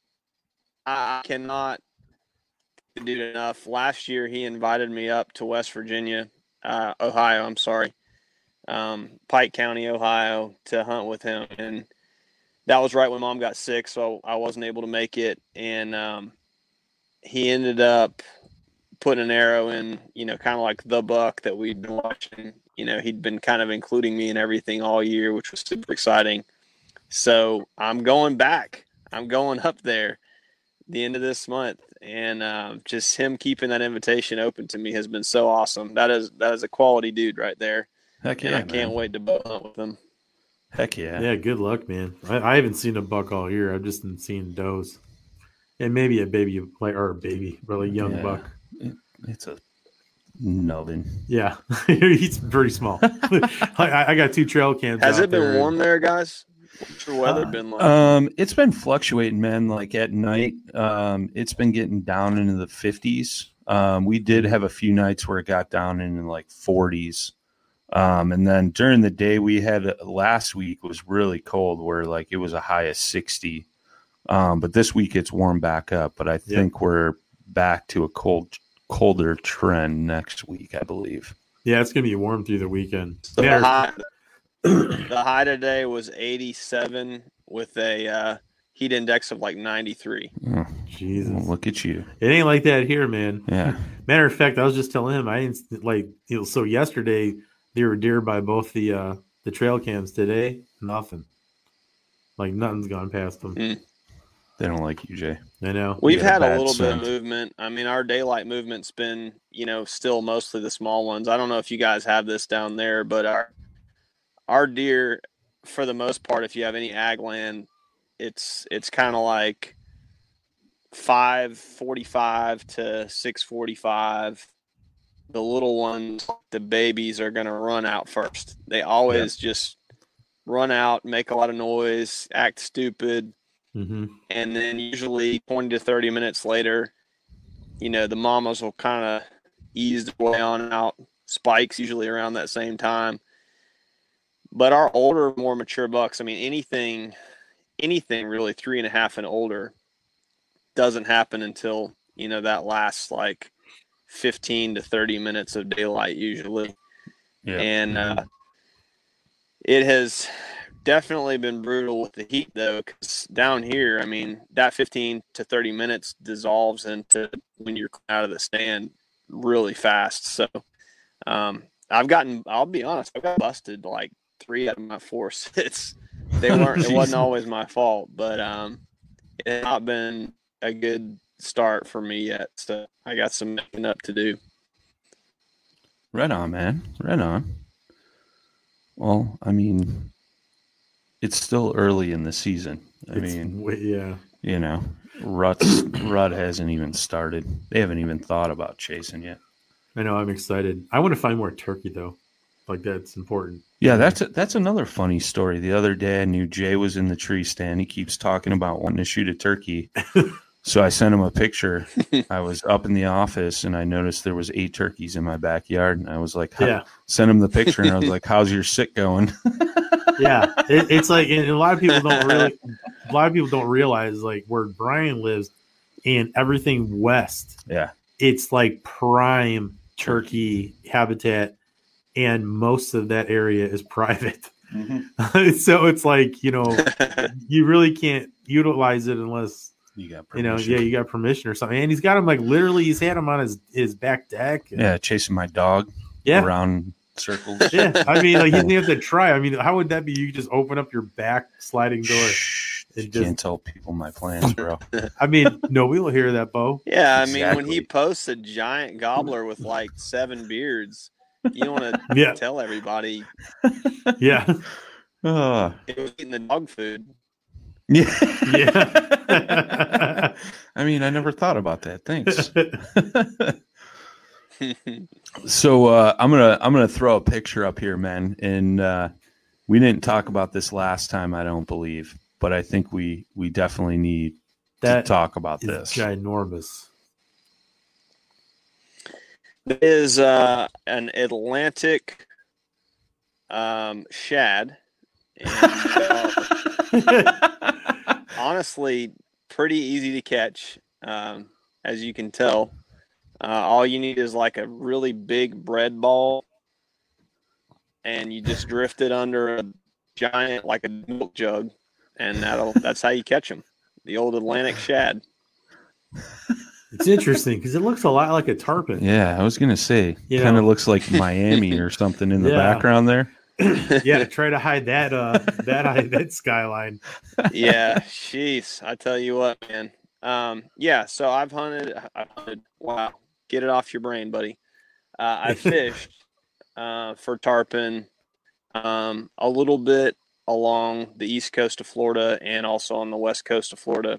I cannot do it enough. Last year he invited me up to West Virginia, Ohio. I'm sorry, Pike County, Ohio, to hunt with him, and that was right when Mom got sick, so I wasn't able to make it, and he ended up putting an arrow in, kind of like the buck that we'd been watching. He'd been kind of including me in everything all year, which was super exciting. So I'm going back. I'm going up there the end of this month. And just him keeping that invitation open to me has been so awesome. That is a quality dude right there. Heck yeah, and I can't wait to boat hunt with him. Heck yeah. Yeah, good luck, man. I haven't seen a buck all year. I've just been seeing does. And maybe a baby, really young buck. It's a nubbin. Yeah, he's pretty small. I got 2 trail cams. Has it been warm there, guys? What's your weather been like? It's been fluctuating, man. Like at night, it's been getting down into the 50s. We did have a few nights where it got down into like 40s. And then during the day, we had last week was really cold, where like it was a high of 60. But this week it's warmed back up. But I think we're back to a colder trend next week, I believe. Yeah, it's gonna be warm through the weekend. So the high today was 87 with a heat index of like 93. Oh, Jesus, well, look at you! It ain't like that here, man. Yeah. Matter of fact, I was just telling him I didn't like. So yesterday they were deer by both the trail cams. Today, nothing. Like nothing's gone past them. They don't like you, Jay. I know. We've You got had a bad little bit of scent. movement. I mean, our daylight movement's been, still mostly the small ones. I don't know if you guys have this down there, but our deer, for the most part, if you have any ag land, it's kind of like 5:45 to 6:45. The little ones, the babies, are going to run out first. They always just run out, make a lot of noise, act stupid. Mm-hmm. And then usually 20 to 30 minutes later, the mamas will kind of ease their way on out. Spikes usually around that same time. But our older, more mature bucks, I mean, anything really 3.5 and older doesn't happen until, that last like 15 to 30 minutes of daylight usually. Yeah. And it has definitely been brutal with the heat, though, because down here, I mean, that 15 to 30 minutes dissolves into when you're out of the stand really fast. So I'll be honest, I've got busted like 3 out of my 4 sits. It wasn't always my fault, but it has not been a good start for me yet. So I got some making up to do. Right on, man. Right on. Well, I mean, it's still early in the season. Rut hasn't even started. They haven't even thought about chasing yet. I know. I'm excited. I want to find more turkey, though. Like, that's important. Yeah, that's another funny story. The other day, I knew Jay was in the tree stand. He keeps talking about wanting to shoot a turkey. So I sent him a picture. I was up in the office, and I noticed there was 8 turkeys in my backyard. And I was like, sent him the picture, and I was like, how's your sit going? Yeah, it's like, and a lot of people don't realize, like, where Brian lives and everything west. Yeah, it's like prime turkey habitat, and most of that area is private. Mm-hmm. So it's like, you really can't utilize it unless you got permission. You got permission or something. And he's got him, like, literally, he's had him on his back deck. Yeah, chasing my dog around circles. Yeah, I mean, like, you didn't have to try. I mean, how would that be? You just open up your back sliding door. You can't tell people my plans, bro. I mean, no, we will hear that, Bo. Yeah, I mean, when he posts a giant gobbler with like 7 beards, you don't want to tell everybody. Yeah. It was eating the dog food. Yeah. I mean, I never thought about that. Thanks. So I'm gonna throw a picture up here, man. And we didn't talk about this last time, I don't believe, but I think we definitely need to talk about this. Ginormous. It is an Atlantic shad. And, honestly, pretty easy to catch, as you can tell. All you need is like a really big bread ball, and you just drift it under a giant, like a milk jug, and that's how you catch them. The old Atlantic shad. It's interesting because it looks a lot like a tarpon. Yeah, I was gonna say, kind of looks like Miami or something in the background there. Yeah, to try to hide that skyline. Yeah, jeez, I tell you what, man. So I've hunted. Wow, get it off your brain, buddy. I fished for tarpon a little bit along the east coast of Florida and also on the west coast of Florida.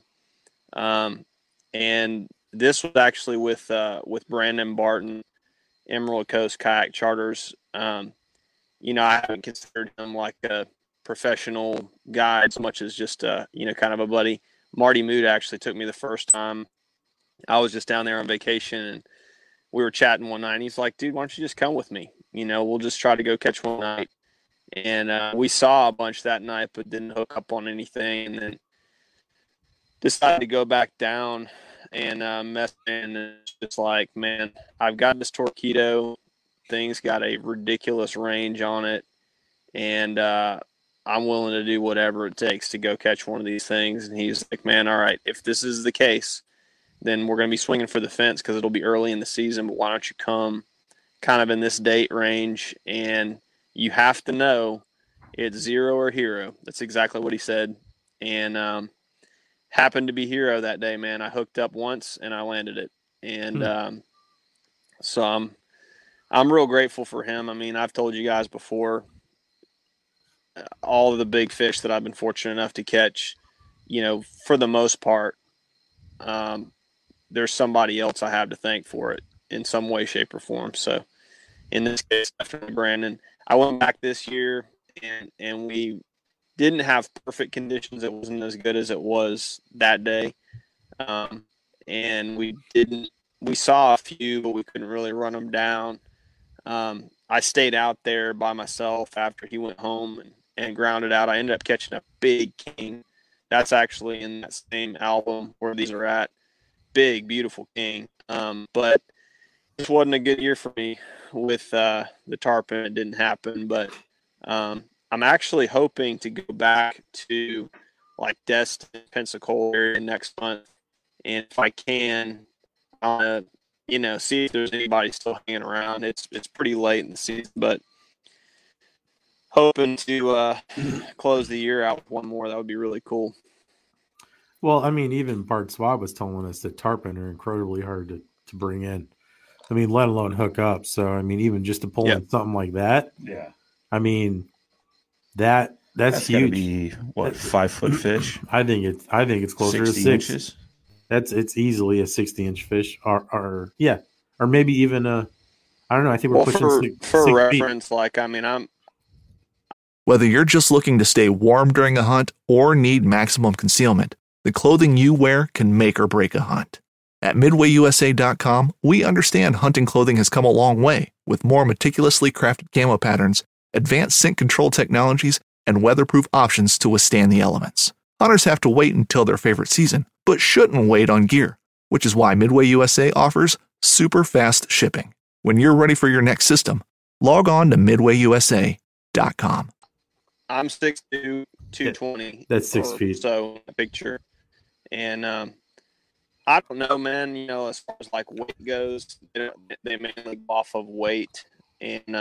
And this was actually with Brandon Barton, Emerald Coast Kayak Charters. I haven't considered him like a professional guide so much as just kind of a buddy. Marty Mood actually took me the first time. I was just down there on vacation, and we were chatting one night, and he's like, dude, why don't you just come with me? We'll just try to go catch one night. And we saw a bunch that night, but didn't hook up on anything, and then decided to go back down and mess. And it's just like, man, I've got this Torqeedo. Thing's got a ridiculous range on it, and I'm willing to do whatever it takes to go catch one of these things. And he's like, man, all right, if this is the case, then we're going to be swinging for the fence because it'll be early in the season, but why don't you come kind of in this date range? And you have to know it's 0 or hero. That's exactly what he said. And happened to be Hero that day, man. I hooked up once and I landed it. And so I'm real grateful for him. I mean, I've told you guys before, all of the big fish that I've been fortunate enough to catch, for the most part, there's somebody else I have to thank for it in some way, shape, or form. So in this case, definitely Brandon. I went back this year and we didn't have perfect conditions. It wasn't as good as it was that day. And we saw a few, but we couldn't really run them down. I stayed out there by myself after he went home and grounded out. I ended up catching a big king. That's actually in that same album where these are at. Big, beautiful king. But this wasn't a good year for me with the tarpon. It didn't happen. But I'm actually hoping to go back to like Destin, Pensacola area next month. And if I can, see if there's anybody still hanging around. It's pretty late in the season, but hoping to close the year out with one more. That would be really cool. Well, I mean, even Bart Swab was telling us that tarpon are incredibly hard to bring in. I mean, let alone hook up. So, I mean, even just to pull in something like that. Yeah. I mean, that's huge. Be what, 5 foot fish? I think it's closer to 6 inches. It's easily a 60-inch fish, or maybe even I don't know. I think we're pushing for 6 reference. feet. Like, I mean, Whether you're just looking to stay warm during a hunt or need maximum concealment, the clothing you wear can make or break a hunt. At MidwayUSA.com, we understand hunting clothing has come a long way with more meticulously crafted camo patterns, advanced scent control technologies, and weatherproof options to withstand the elements. Hunters have to wait until their favorite season, but shouldn't wait on gear, which is why Midway USA offers super fast shipping. When you're ready for your next system, log on to MidwayUSA.com. I'm 6'2", 220. That's 6 feet. So a picture. And I don't know, man, as far as like weight goes, they mainly go off of weight. And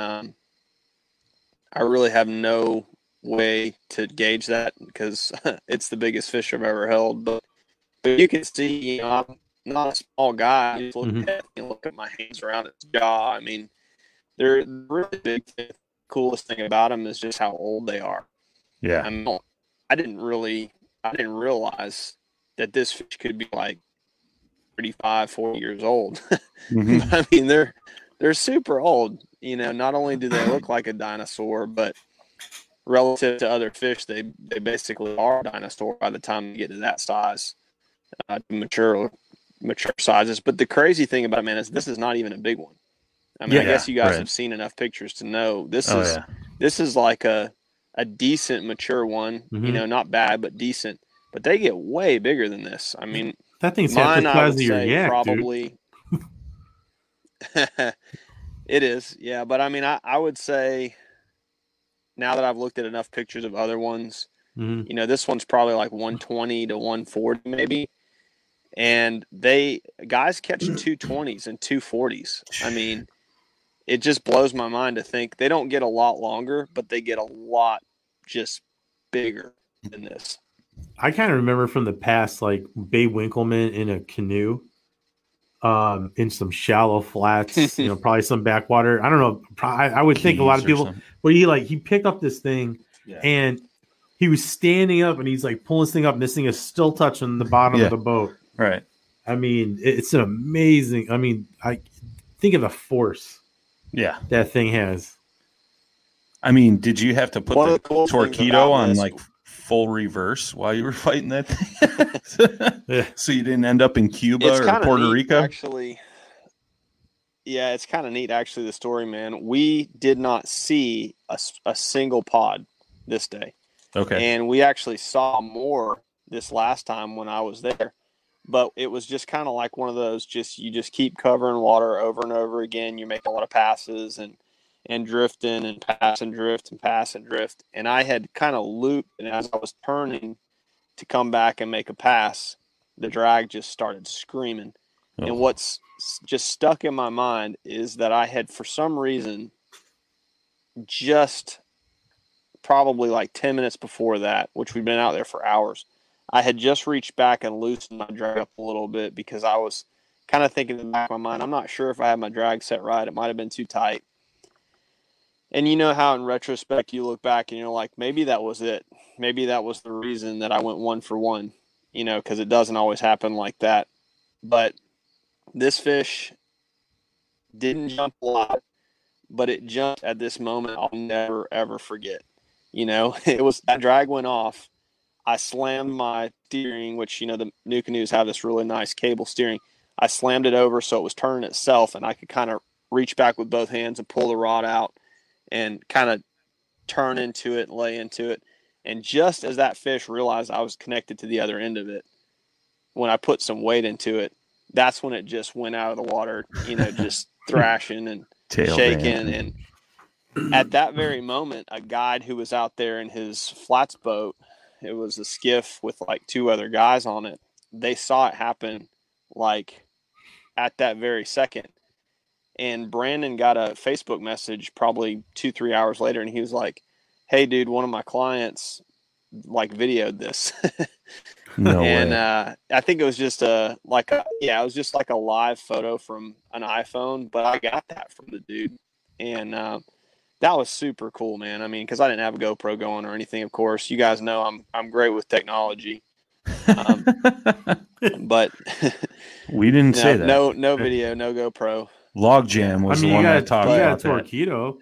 I really have no way to gauge that because it's the biggest fish I've ever held. But you can see, I'm not a small guy. You just look at my hands around its jaw. I mean, they're really big. The coolest thing about them is just how old they are. Yeah. I didn't realize that this fish could be like 35, 40 years old. I mean, they're super old. Not only do they look like a dinosaur, but relative to other fish, they basically are a dinosaur by the time you get to that size, mature sizes. But the crazy thing about it, man, is this is not even a big one. I mean, I guess you guys have seen enough pictures to know this is like a decent mature one. Not bad, but decent. But they get way bigger than this. I mean, that thing's half the size of your yak, probably. It is, yeah. But I mean, I would say now that I've looked at enough pictures of other ones, this one's probably like 120 to 140 maybe. And guys catch 220s and 240s. I mean, it just blows my mind to think they don't get a lot longer, but they get a lot just bigger than this. I kind of remember from the past, like Bay Winkleman in a canoe, in some shallow flats, probably some backwater. I don't know. I would think a lot of people, where he picked up this thing and he was standing up and he's like pulling this thing up and this thing is still touching the bottom of the boat. Right. I mean, it's an amazing, I think of the force that thing has. I mean, did you have to put the Torpedo on like full reverse while you were fighting that thing? So you didn't end up in Cuba or Puerto Rico? Actually, yeah, it's kind of neat, actually, the story, man. We did not see a single pod this day. Okay. And we actually saw more this last time when I was there. But it was just kind of like one of those, you just keep covering water over and over again. You make a lot of passes and drifting and pass and drift and pass and drift. And I had kind of looped, and as I was turning to come back and make a pass, the drag just started screaming. Oh. And what's just stuck in my mind is that I had, for some reason, just probably like 10 minutes before that, which we'd been out there for hours, I had just reached back and loosened my drag up a little bit because I was kind of thinking in the back of my mind, I'm not sure if I had my drag set right. It might have been too tight. And you know how in retrospect you look back and you're like, maybe that was it. Maybe that was the reason that I went 1 for 1, you know, because it doesn't always happen like that. But this fish didn't jump a lot, but it jumped at this moment I'll never, ever forget. You know, it was, that drag went off. I slammed my steering, which, you know, the NuCanoes have this really nice cable steering. I slammed it over so it was turning itself, and I could kind of reach back with both hands and pull the rod out and kind of turn into it, lay into it. And just as that fish realized I was connected to the other end of it, when I put some weight into it, that's when it just went out of the water, you know, just thrashing and shaking. And at that very moment, a guide who was out there in his flats boat, it was a skiff with like 2 other guys on it. They saw it happen like at that very second. And Brandon got a Facebook message probably 2-3 hours later, and he was like, "Hey, dude, one of my clients like videoed this." No and way. I think it was just it was just like a live photo from an iPhone, but I got that from the dude, and that was super cool, man. I mean, because I didn't have a GoPro going or anything. Of course, you guys know I'm great with technology, but we didn't say that. No video, no GoPro. Logjam was the one I talked about. You got a Torqeedo.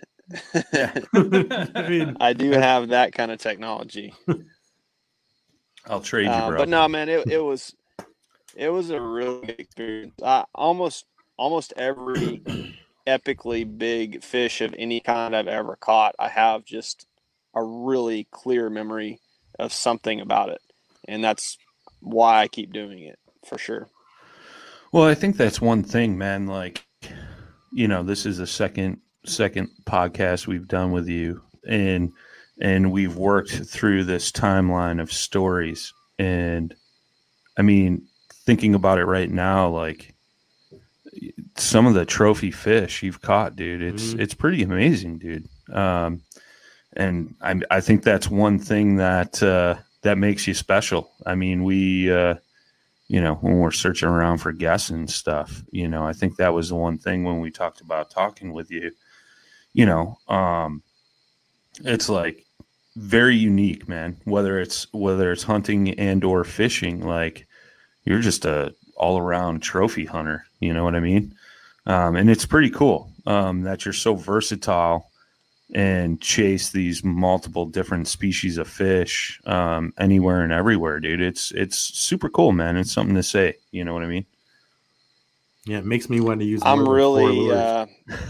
I mean, I do have that kind of technology. I'll trade you, bro. But no, man, it was a really good experience. Almost every epically big fish of any kind I've ever caught, I have just a really clear memory of something about it, and that's why I keep doing it, for sure. Well, I think that's one thing, man. Like, you know, this is the second podcast we've done with you, and we've worked through this timeline of stories. And I mean, thinking about it right now, like some of the trophy fish you've caught, dude, it's pretty amazing, dude. And I think that's one thing that makes you special. I mean, we, you know, when we're searching around for guests and stuff, you know, I think that was the one thing when we talked about talking with you, you know, it's like very unique, man, whether it's hunting and or fishing, like you're just a all around trophy hunter. You know what I mean? And it's pretty cool, that you're so versatile and chase these multiple different species of fish anywhere and everywhere, dude. It's super cool, man. It's something to say. You know what I mean? Yeah, it makes me want to use. I'm really. You're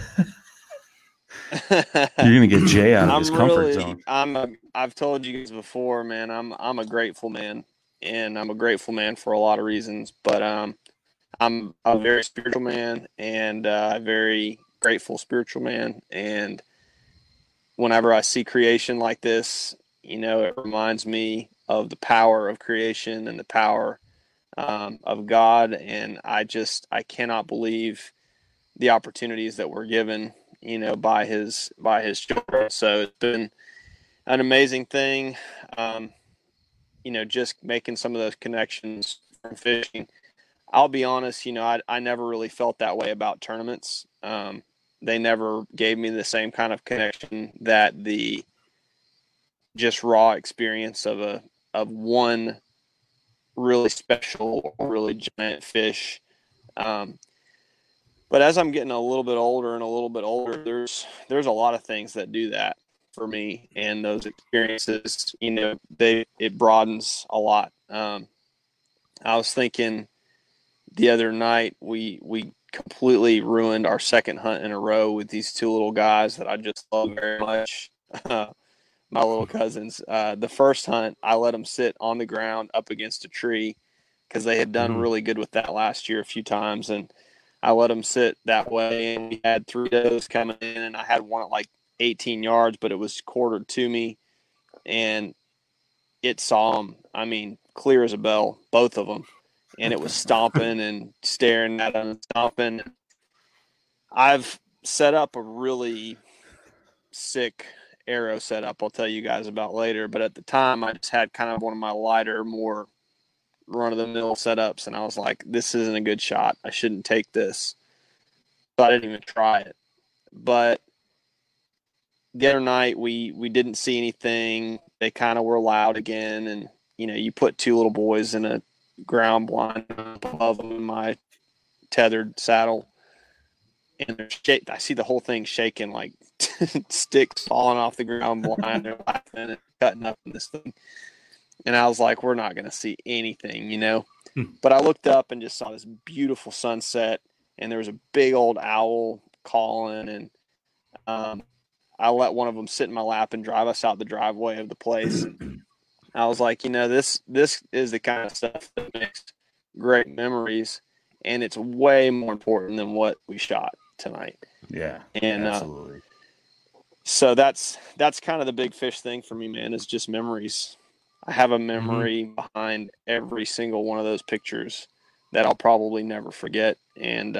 gonna get Jay out of his comfort zone. I've told you guys before, man. I'm a grateful man, and I'm a grateful man for a lot of reasons. But I'm a very spiritual man, and a very grateful spiritual man, and whenever I see creation like this, you know, it reminds me of the power of creation and the power of God. And I cannot believe the opportunities that we're given, you know, by his children. So it's been an amazing thing, you know, just making some of those connections from fishing. I'll be honest, you know, I never really felt that way about tournaments. They never gave me the same kind of connection that the just raw experience of one really special, really giant fish. But as I'm getting a little bit older, there's a lot of things that do that for me, and those experiences, you know, it broadens a lot. I was thinking the other night we completely ruined our second hunt in a row with these 2 little guys that I just love very much. My little cousins. The first hunt, I let them sit on the ground up against a tree because they had done really good with that last year a few times. And I let them sit that way. And we had 3 does coming in, and I had one at like 18 yards, but it was quartered to me. And it saw them, I mean, clear as a bell, both of them. And it was stomping and staring at them and stomping. I've set up a really sick arrow setup I'll tell you guys about later. But at the time, I just had kind of one of my lighter, more run-of-the-mill setups, and I was like, this isn't a good shot. I shouldn't take this. So I didn't even try it. But the other night, we didn't see anything. They kind of were loud again, and, you put two little boys in a ground blind above them in my tethered saddle, and I see the whole thing shaking, like sticks falling off the ground blind. They're laughing and cutting up in this thing. And I was like, we're not going to see anything, But I looked up and just saw this beautiful sunset, and there was a big old owl calling, and I let one of them sit in my lap and drive us out the driveway of the place. I was like, this is the kind of stuff that makes great memories, and it's way more important than what we shot tonight. Yeah, and absolutely. So that's kind of the big fish thing for me, man, is just memories. I have a memory behind every single one of those pictures that I'll probably never forget. And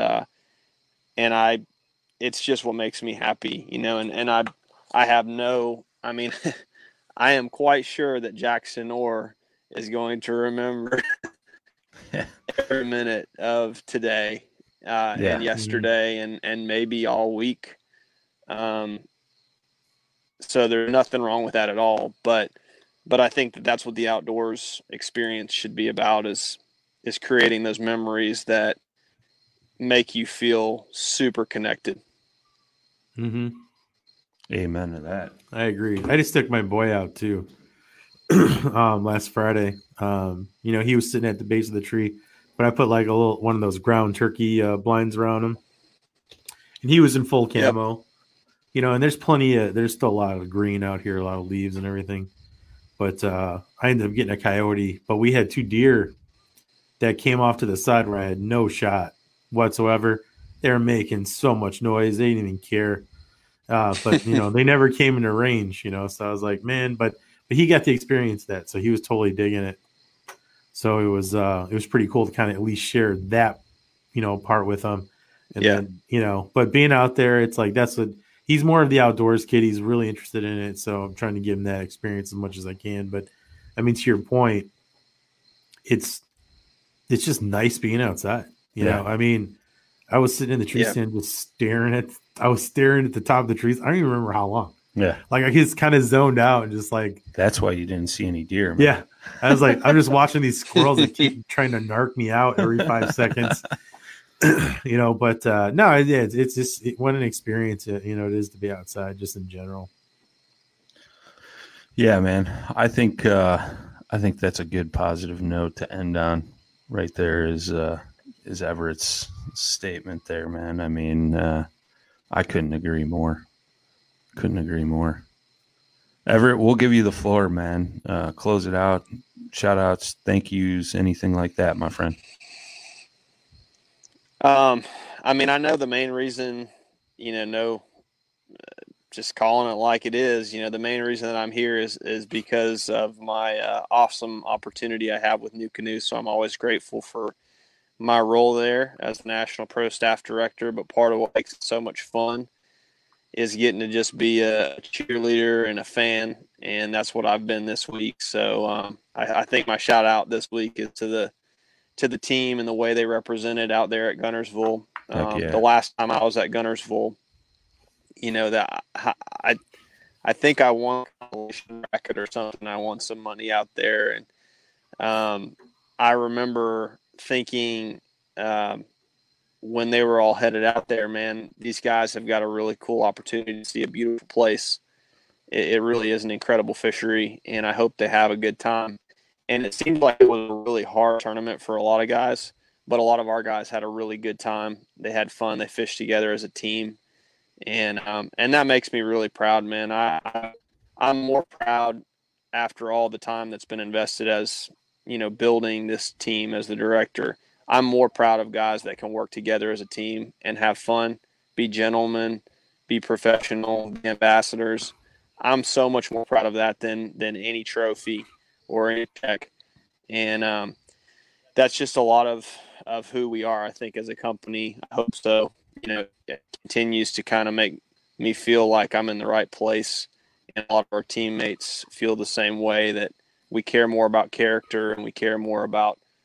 it's just what makes me happy, and I have I am quite sure that Jackson Orr is going to remember every minute of today and yesterday and maybe all week. So there's nothing wrong with that at all. But I think that that's what the outdoors experience should be about, is creating those memories that make you feel super connected. Mm-hmm. Amen to that. I agree. I just took my boy out too last Friday. He was sitting at the base of the tree, but I put like one of those ground turkey blinds around him, and he was in full camo. Yep. And there's still a lot of green out here, a lot of leaves and everything. But I ended up getting a coyote. But we had two deer that came off to the side where I had no shot whatsoever. They were making so much noise, they didn't even care. But they never came into range, so I was like, man, but he got to experience that, so he was totally digging it. So it was pretty cool to kind of at least share that, part with him. And then, but being out there, it's like, he's more of the outdoors kid. He's really interested in it. So I'm trying to give him that experience as much as I can. But I mean, to your point, it's just nice being outside, you know? I mean, I was sitting in the tree stand just staring at the top of the trees. I don't even remember how long. Yeah. Like I just kind of zoned out and just like. That's why you didn't see any deer, man. Yeah. I was like, I'm just watching these squirrels that keep trying to narc me out every 5 seconds. But no, it's just what an experience, it is to be outside just in general. Yeah, man. I think that's a good positive note to end on right there is Everett's statement there, man. I mean, I couldn't agree more. Everett, we'll give you the floor, man. Close it out. Shout outs, thank yous, anything like that, my friend. I mean, I know the main reason, just calling it like it is, the main reason that I'm here is because of my awesome opportunity I have with NuCanoe. So I'm always grateful for my role there as the National Pro Staff Director. But part of what makes it so much fun is getting to just be a cheerleader and a fan. And that's what I've been this week. So I think my shout out this week is to the team and the way they represented out there at Guntersville. The last time I was at Guntersville, that I think I won a compilation bracket or something. I won some money out there. And I remember thinking when they were all headed out there, man, these guys have got a really cool opportunity to see a beautiful place. It really is an incredible fishery, and I hope they have a good time. And it seemed like it was a really hard tournament for a lot of guys, but a lot of our guys had a really good time. They had fun. They fished together as a team. And that makes me really proud, man. I'm more proud after all the time that's been invested as, building this team as the director. I'm more proud of guys that can work together as a team and have fun, be gentlemen, be professional, be ambassadors. I'm so much more proud of that than any trophy or any check. And that's just a lot of who we are, I think, as a company. I hope so. It continues to kind of make me feel like I'm in the right place. And a lot of our teammates feel the same way, that we care more about character and we care more about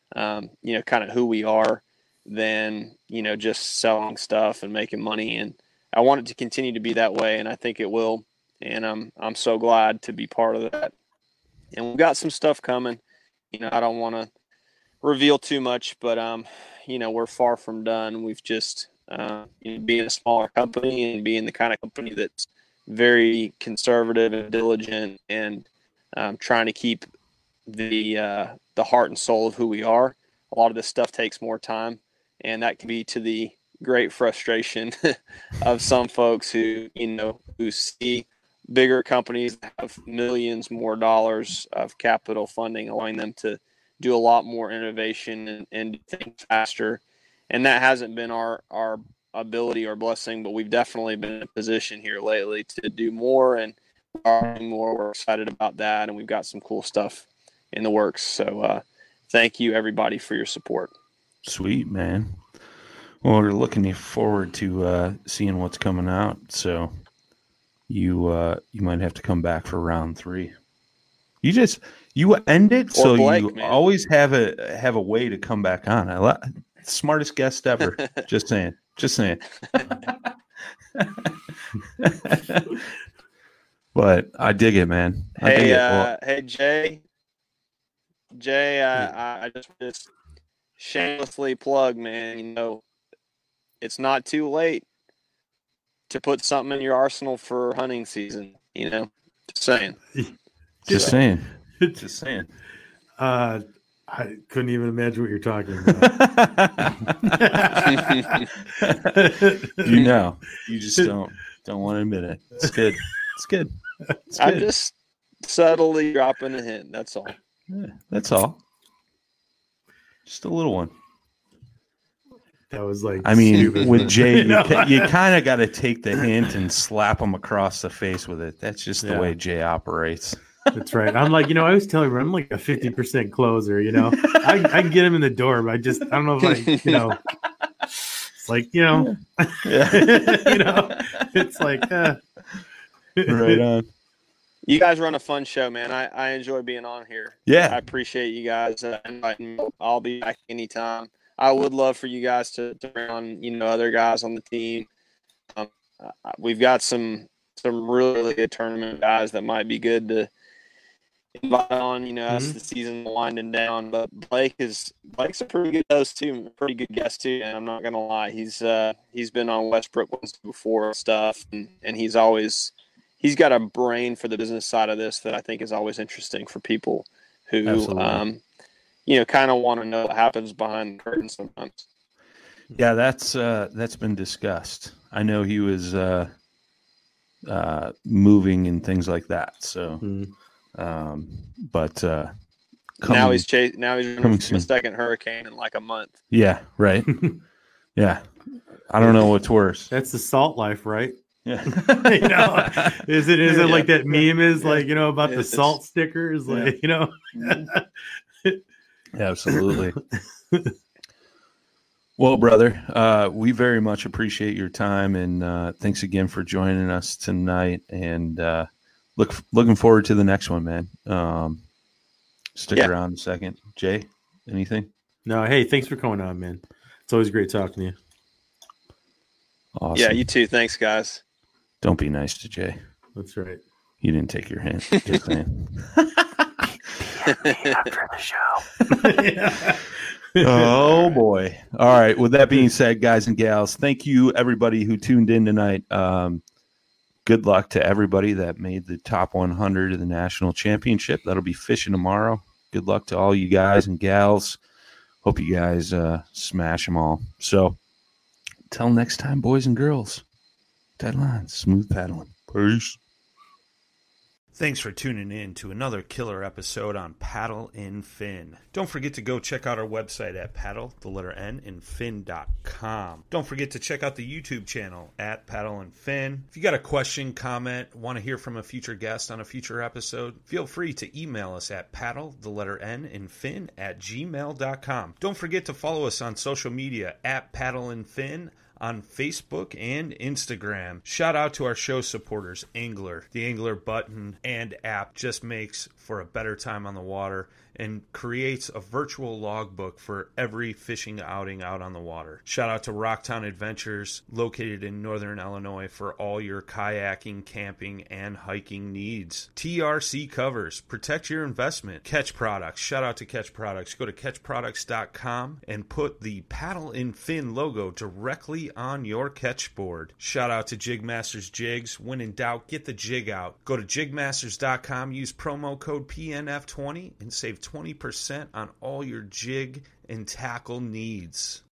kind of who we are than, just selling stuff and making money. And I want it to continue to be that way, and I think it will. And I'm so glad to be part of that. And we've got some stuff coming. I don't want to reveal too much, but we're far from done. We've just being a smaller company and being the kind of company that's very conservative and diligent, and trying to keep the heart and soul of who we are. A lot of this stuff takes more time, and that can be to the great frustration of some folks who see bigger companies that have millions more dollars of capital funding, allowing them to do a lot more innovation and think faster. And that hasn't been our ability or blessing, but we've definitely been in a position here lately to do more, and we're excited about that. And we've got some cool stuff in the works. So thank you everybody for your support. Sweet, man. Well, we're looking forward to seeing what's coming out. So you might have to come back for round 3. You end it, or so Blake, you man. Always have a way to come back on. Smartest guest ever. Just saying. But I dig it, man. Hey, Jay. I just shamelessly plug, man. It's not too late to put something in your arsenal for hunting season. Just saying. Just saying. I couldn't even imagine what you're talking about. You just don't want to admit it. It's good. I'm just subtly dropping a hint. That's all. Yeah, that's all. Just a little one. That was like, with Jay, you kind of got to take the hint and slap him across the face with it. That's just the way Jay operates. That's right. I'm like, I was telling you, I'm like a 50% closer, I can get him in the door, but I don't know if it's like, it's like, right on. You guys run a fun show, man. I enjoy being on here. Yeah. I appreciate you guys inviting me. I'll be back anytime. I would love for you guys to bring on, other guys on the team. We've got some really good tournament guys that might be good to invite on, as the season winding down. But Blake's a pretty good host too, pretty good guest too. And I'm not gonna lie, he's been on Westbrook once before and stuff, and he's got a brain for the business side of this that I think is always interesting for people who kind of want to know what happens behind the curtain sometimes. Yeah, that's been discussed. I know he was moving and things like that. So, but now he's running from a second hurricane in like a month. Yeah, right. Yeah, I don't know what's worse. That's the salt life, right? Yeah. Is it like that meme is like, about the salt stickers, like, Absolutely. Well, brother, we very much appreciate your time, and thanks again for joining us tonight. And looking forward to the next one, man. Stick around a second. Jay, anything? No, hey, thanks for coming on, man. It's always great talking to you. Awesome. Yeah, you too. Thanks, guys. Don't be nice to Jay. That's right. You didn't take your hint. Just saying. After the show. Oh boy. All right. With that being said, guys and gals, thank you everybody who tuned in tonight. Good luck to everybody that made the top 100 of the national championship. That'll be fishing tomorrow. Good luck to all you guys and gals. Hope you guys smash them all. So until next time, boys and girls, tight lines, smooth paddling. Peace. Thanks for tuning in to another killer episode on Paddle and Fin. Don't forget to go check out our website at paddle_and fin.com. Don't forget to check out the YouTube channel at Paddle and Fin. If you got a question, comment, want to hear from a future guest on a future episode, feel free to email us at paddle_and fin@gmail.com. Don't forget to follow us on social media at Paddle and Fin on Facebook and Instagram. Shout out to our show supporters, Angler. The Angler button and app just makes for a better time on the water and creates a virtual logbook for every fishing outing out on the water. Shout out to Rocktown Adventures, located in northern Illinois, for all your kayaking, camping, and hiking needs. TRC Covers, protect your investment. Catch Products, shout out to Catch Products. Go to catchproducts.com and put the Paddle and Fin logo directly on your catch board. Shout out to Jigmasters Jigs. When in doubt, get the jig out. Go to jigmasters.com, use promo code PNF20 and save 20% on all your jig and tackle needs.